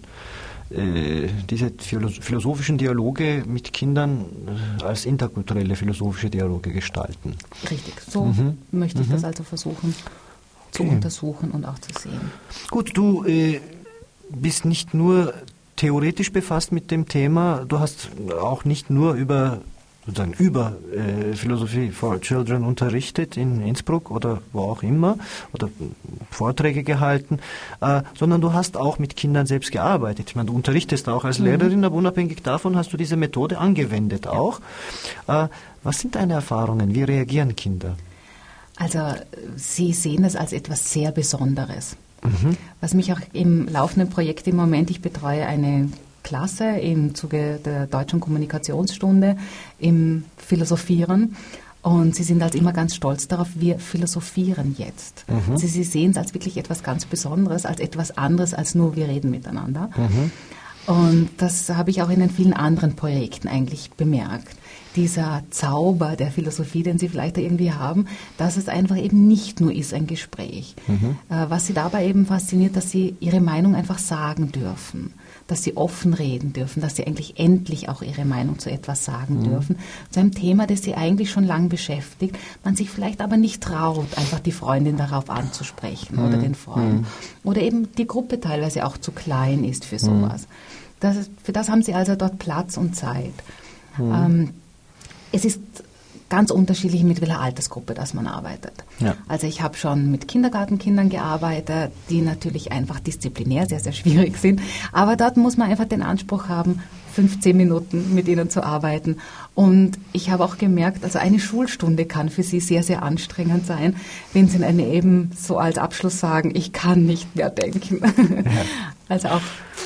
äh, diese philosophischen Dialoge mit Kindern als interkulturelle philosophische Dialoge gestalten? Richtig, so mhm. möchte ich mhm. das also versuchen zu okay. untersuchen und auch zu sehen. Gut, du äh, bist nicht nur theoretisch befasst mit dem Thema, du hast auch nicht nur über sozusagen über äh, Philosophie for Children unterrichtet in Innsbruck oder wo auch immer oder Vorträge gehalten, äh, sondern du hast auch mit Kindern selbst gearbeitet. Ich meine, du unterrichtest auch als mhm. Lehrerin, aber unabhängig davon hast du diese Methode angewendet ja. auch. Äh, was sind deine Erfahrungen? Wie reagieren Kinder? Also sie sehen es als etwas sehr Besonderes. Mhm. Was mich auch im laufenden Projekt im Moment, ich betreue eine Klasse im Zuge der deutschen Kommunikationsstunde im Philosophieren und sie sind halt immer ganz stolz darauf, wir philosophieren jetzt. Mhm. Sie, sie sehen es als wirklich etwas ganz Besonderes, als etwas anderes als nur wir reden miteinander. Mhm. Und das habe ich auch in den vielen anderen Projekten eigentlich bemerkt. Dieser Zauber der Philosophie, den Sie vielleicht da irgendwie haben, dass es einfach eben nicht nur ist ein Gespräch. Mhm. Äh, was Sie dabei eben fasziniert, dass Sie Ihre Meinung einfach sagen dürfen, dass Sie offen reden dürfen, dass Sie eigentlich endlich auch Ihre Meinung zu etwas sagen mhm. dürfen, zu einem Thema, das Sie eigentlich schon lange beschäftigt, man sich vielleicht aber nicht traut, einfach die Freundin darauf anzusprechen mhm. oder den Freund. Mhm. Oder eben die Gruppe teilweise auch zu klein ist für sowas. Mhm. Das ist, für das haben Sie also dort Platz und Zeit. Mhm. Ähm, Es ist ganz unterschiedlich, mit welcher Altersgruppe das man arbeitet. Ja. Also ich habe schon mit Kindergartenkindern gearbeitet, die natürlich einfach disziplinär sehr, sehr schwierig sind. Aber dort muss man einfach den Anspruch haben, fünfzehn Minuten mit ihnen zu arbeiten. Und ich habe auch gemerkt, also eine Schulstunde kann für sie sehr, sehr anstrengend sein, wenn sie dann eben so als Abschluss sagen, ich kann nicht mehr denken. Ja. Also auch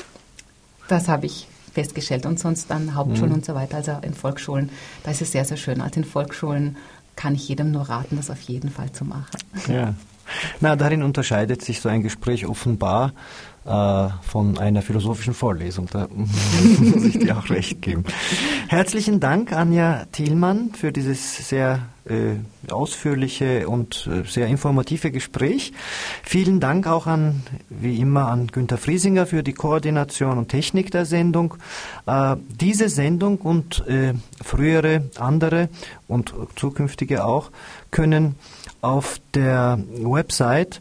das habe ich festgestellt und sonst an Hauptschulen mhm. und so weiter, also in Volksschulen, da ist es sehr, sehr schön. Also in Volksschulen kann ich jedem nur raten, das auf jeden Fall zu machen. Ja. Na, darin unterscheidet sich so ein Gespräch offenbar äh, von einer philosophischen Vorlesung. Da muss ich dir auch recht geben. Herzlichen Dank, Anja Thielmann, für dieses sehr äh, ausführliche und äh, sehr informative Gespräch. Vielen Dank auch an, wie immer, an Günther Friesinger für die Koordination und Technik der Sendung. Äh, diese Sendung und äh, frühere andere und zukünftige auch können auf der Website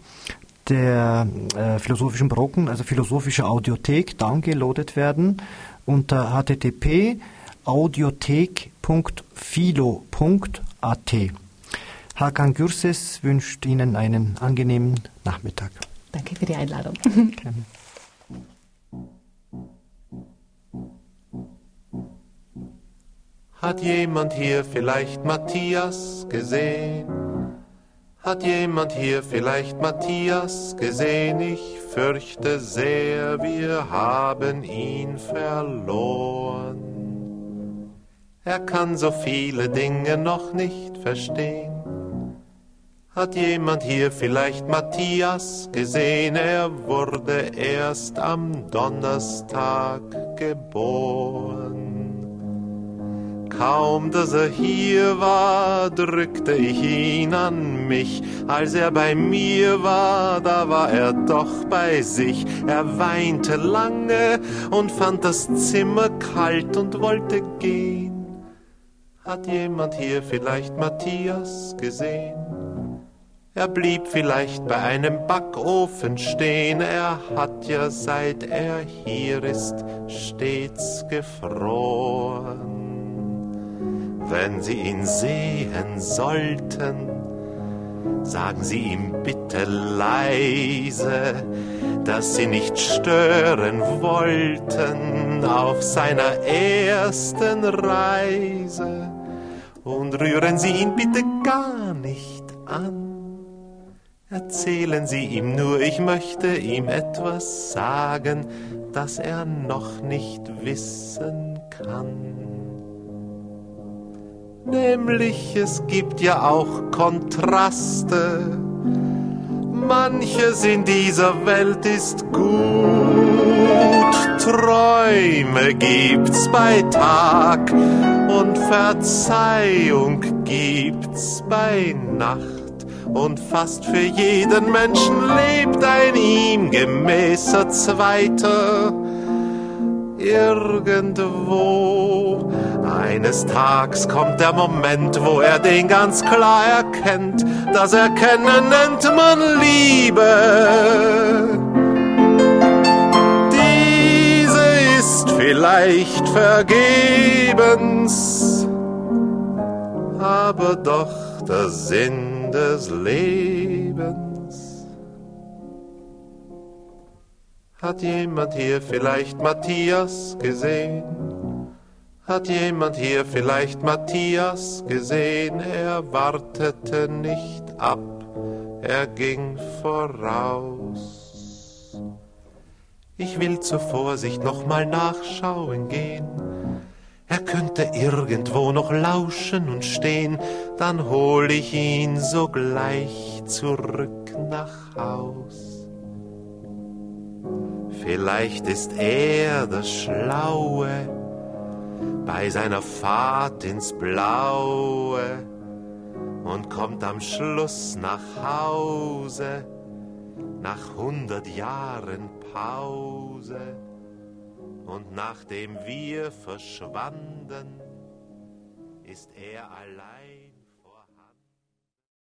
der äh, Philosophischen Brocken, also Philosophische Audiothek, downgeloadet werden unter h t t p punkt audiothek punkt philo punkt a t. Hakan Gürses wünscht Ihnen einen angenehmen Nachmittag. Danke für die Einladung. Gerne. Hat jemand hier vielleicht Matthias gesehen? Hat jemand hier vielleicht Matthias gesehen? Ich fürchte sehr, wir haben ihn verloren. Er kann so viele Dinge noch nicht verstehen. Hat jemand hier vielleicht Matthias gesehen? Er wurde erst am Donnerstag geboren. Kaum, dass er hier war, drückte ich ihn an mich. Als er bei mir war, da war er doch bei sich. Er weinte lange und fand das Zimmer kalt und wollte gehen. Hat jemand hier vielleicht Matthias gesehen? Er blieb vielleicht bei einem Backofen stehen. Er hat ja, seit er hier ist, stets gefroren. Wenn Sie ihn sehen sollten, sagen Sie ihm bitte leise, dass Sie nicht stören wollten auf seiner ersten Reise. Und rühren Sie ihn bitte gar nicht an. Erzählen Sie ihm nur, ich möchte ihm etwas sagen, das er noch nicht wissen kann. Nämlich, es gibt ja auch Kontraste. Manches in dieser Welt ist gut und Träume gibt's bei Tag und Verzeihung gibt's bei Nacht. Und fast für jeden Menschen lebt ein ihm gemäßer Zweiter. Irgendwo eines Tages kommt der Moment, wo er den ganz klar erkennt. Das Erkennen nennt man Liebe. Diese ist vielleicht vergebens, aber doch der Sinn des Lebens. Hat jemand hier vielleicht Matthias gesehen? Hat jemand hier vielleicht Matthias gesehen? Er wartete nicht ab, er ging voraus. Ich will zur Vorsicht noch mal nachschauen gehen. Er könnte irgendwo noch lauschen und stehen, dann hol ich ihn sogleich zurück nach Haus. Vielleicht ist er das Schlaue bei seiner Fahrt ins Blaue und kommt am Schluss nach Hause nach hundert Jahren Pause. Und nachdem wir verschwanden, ist er allein.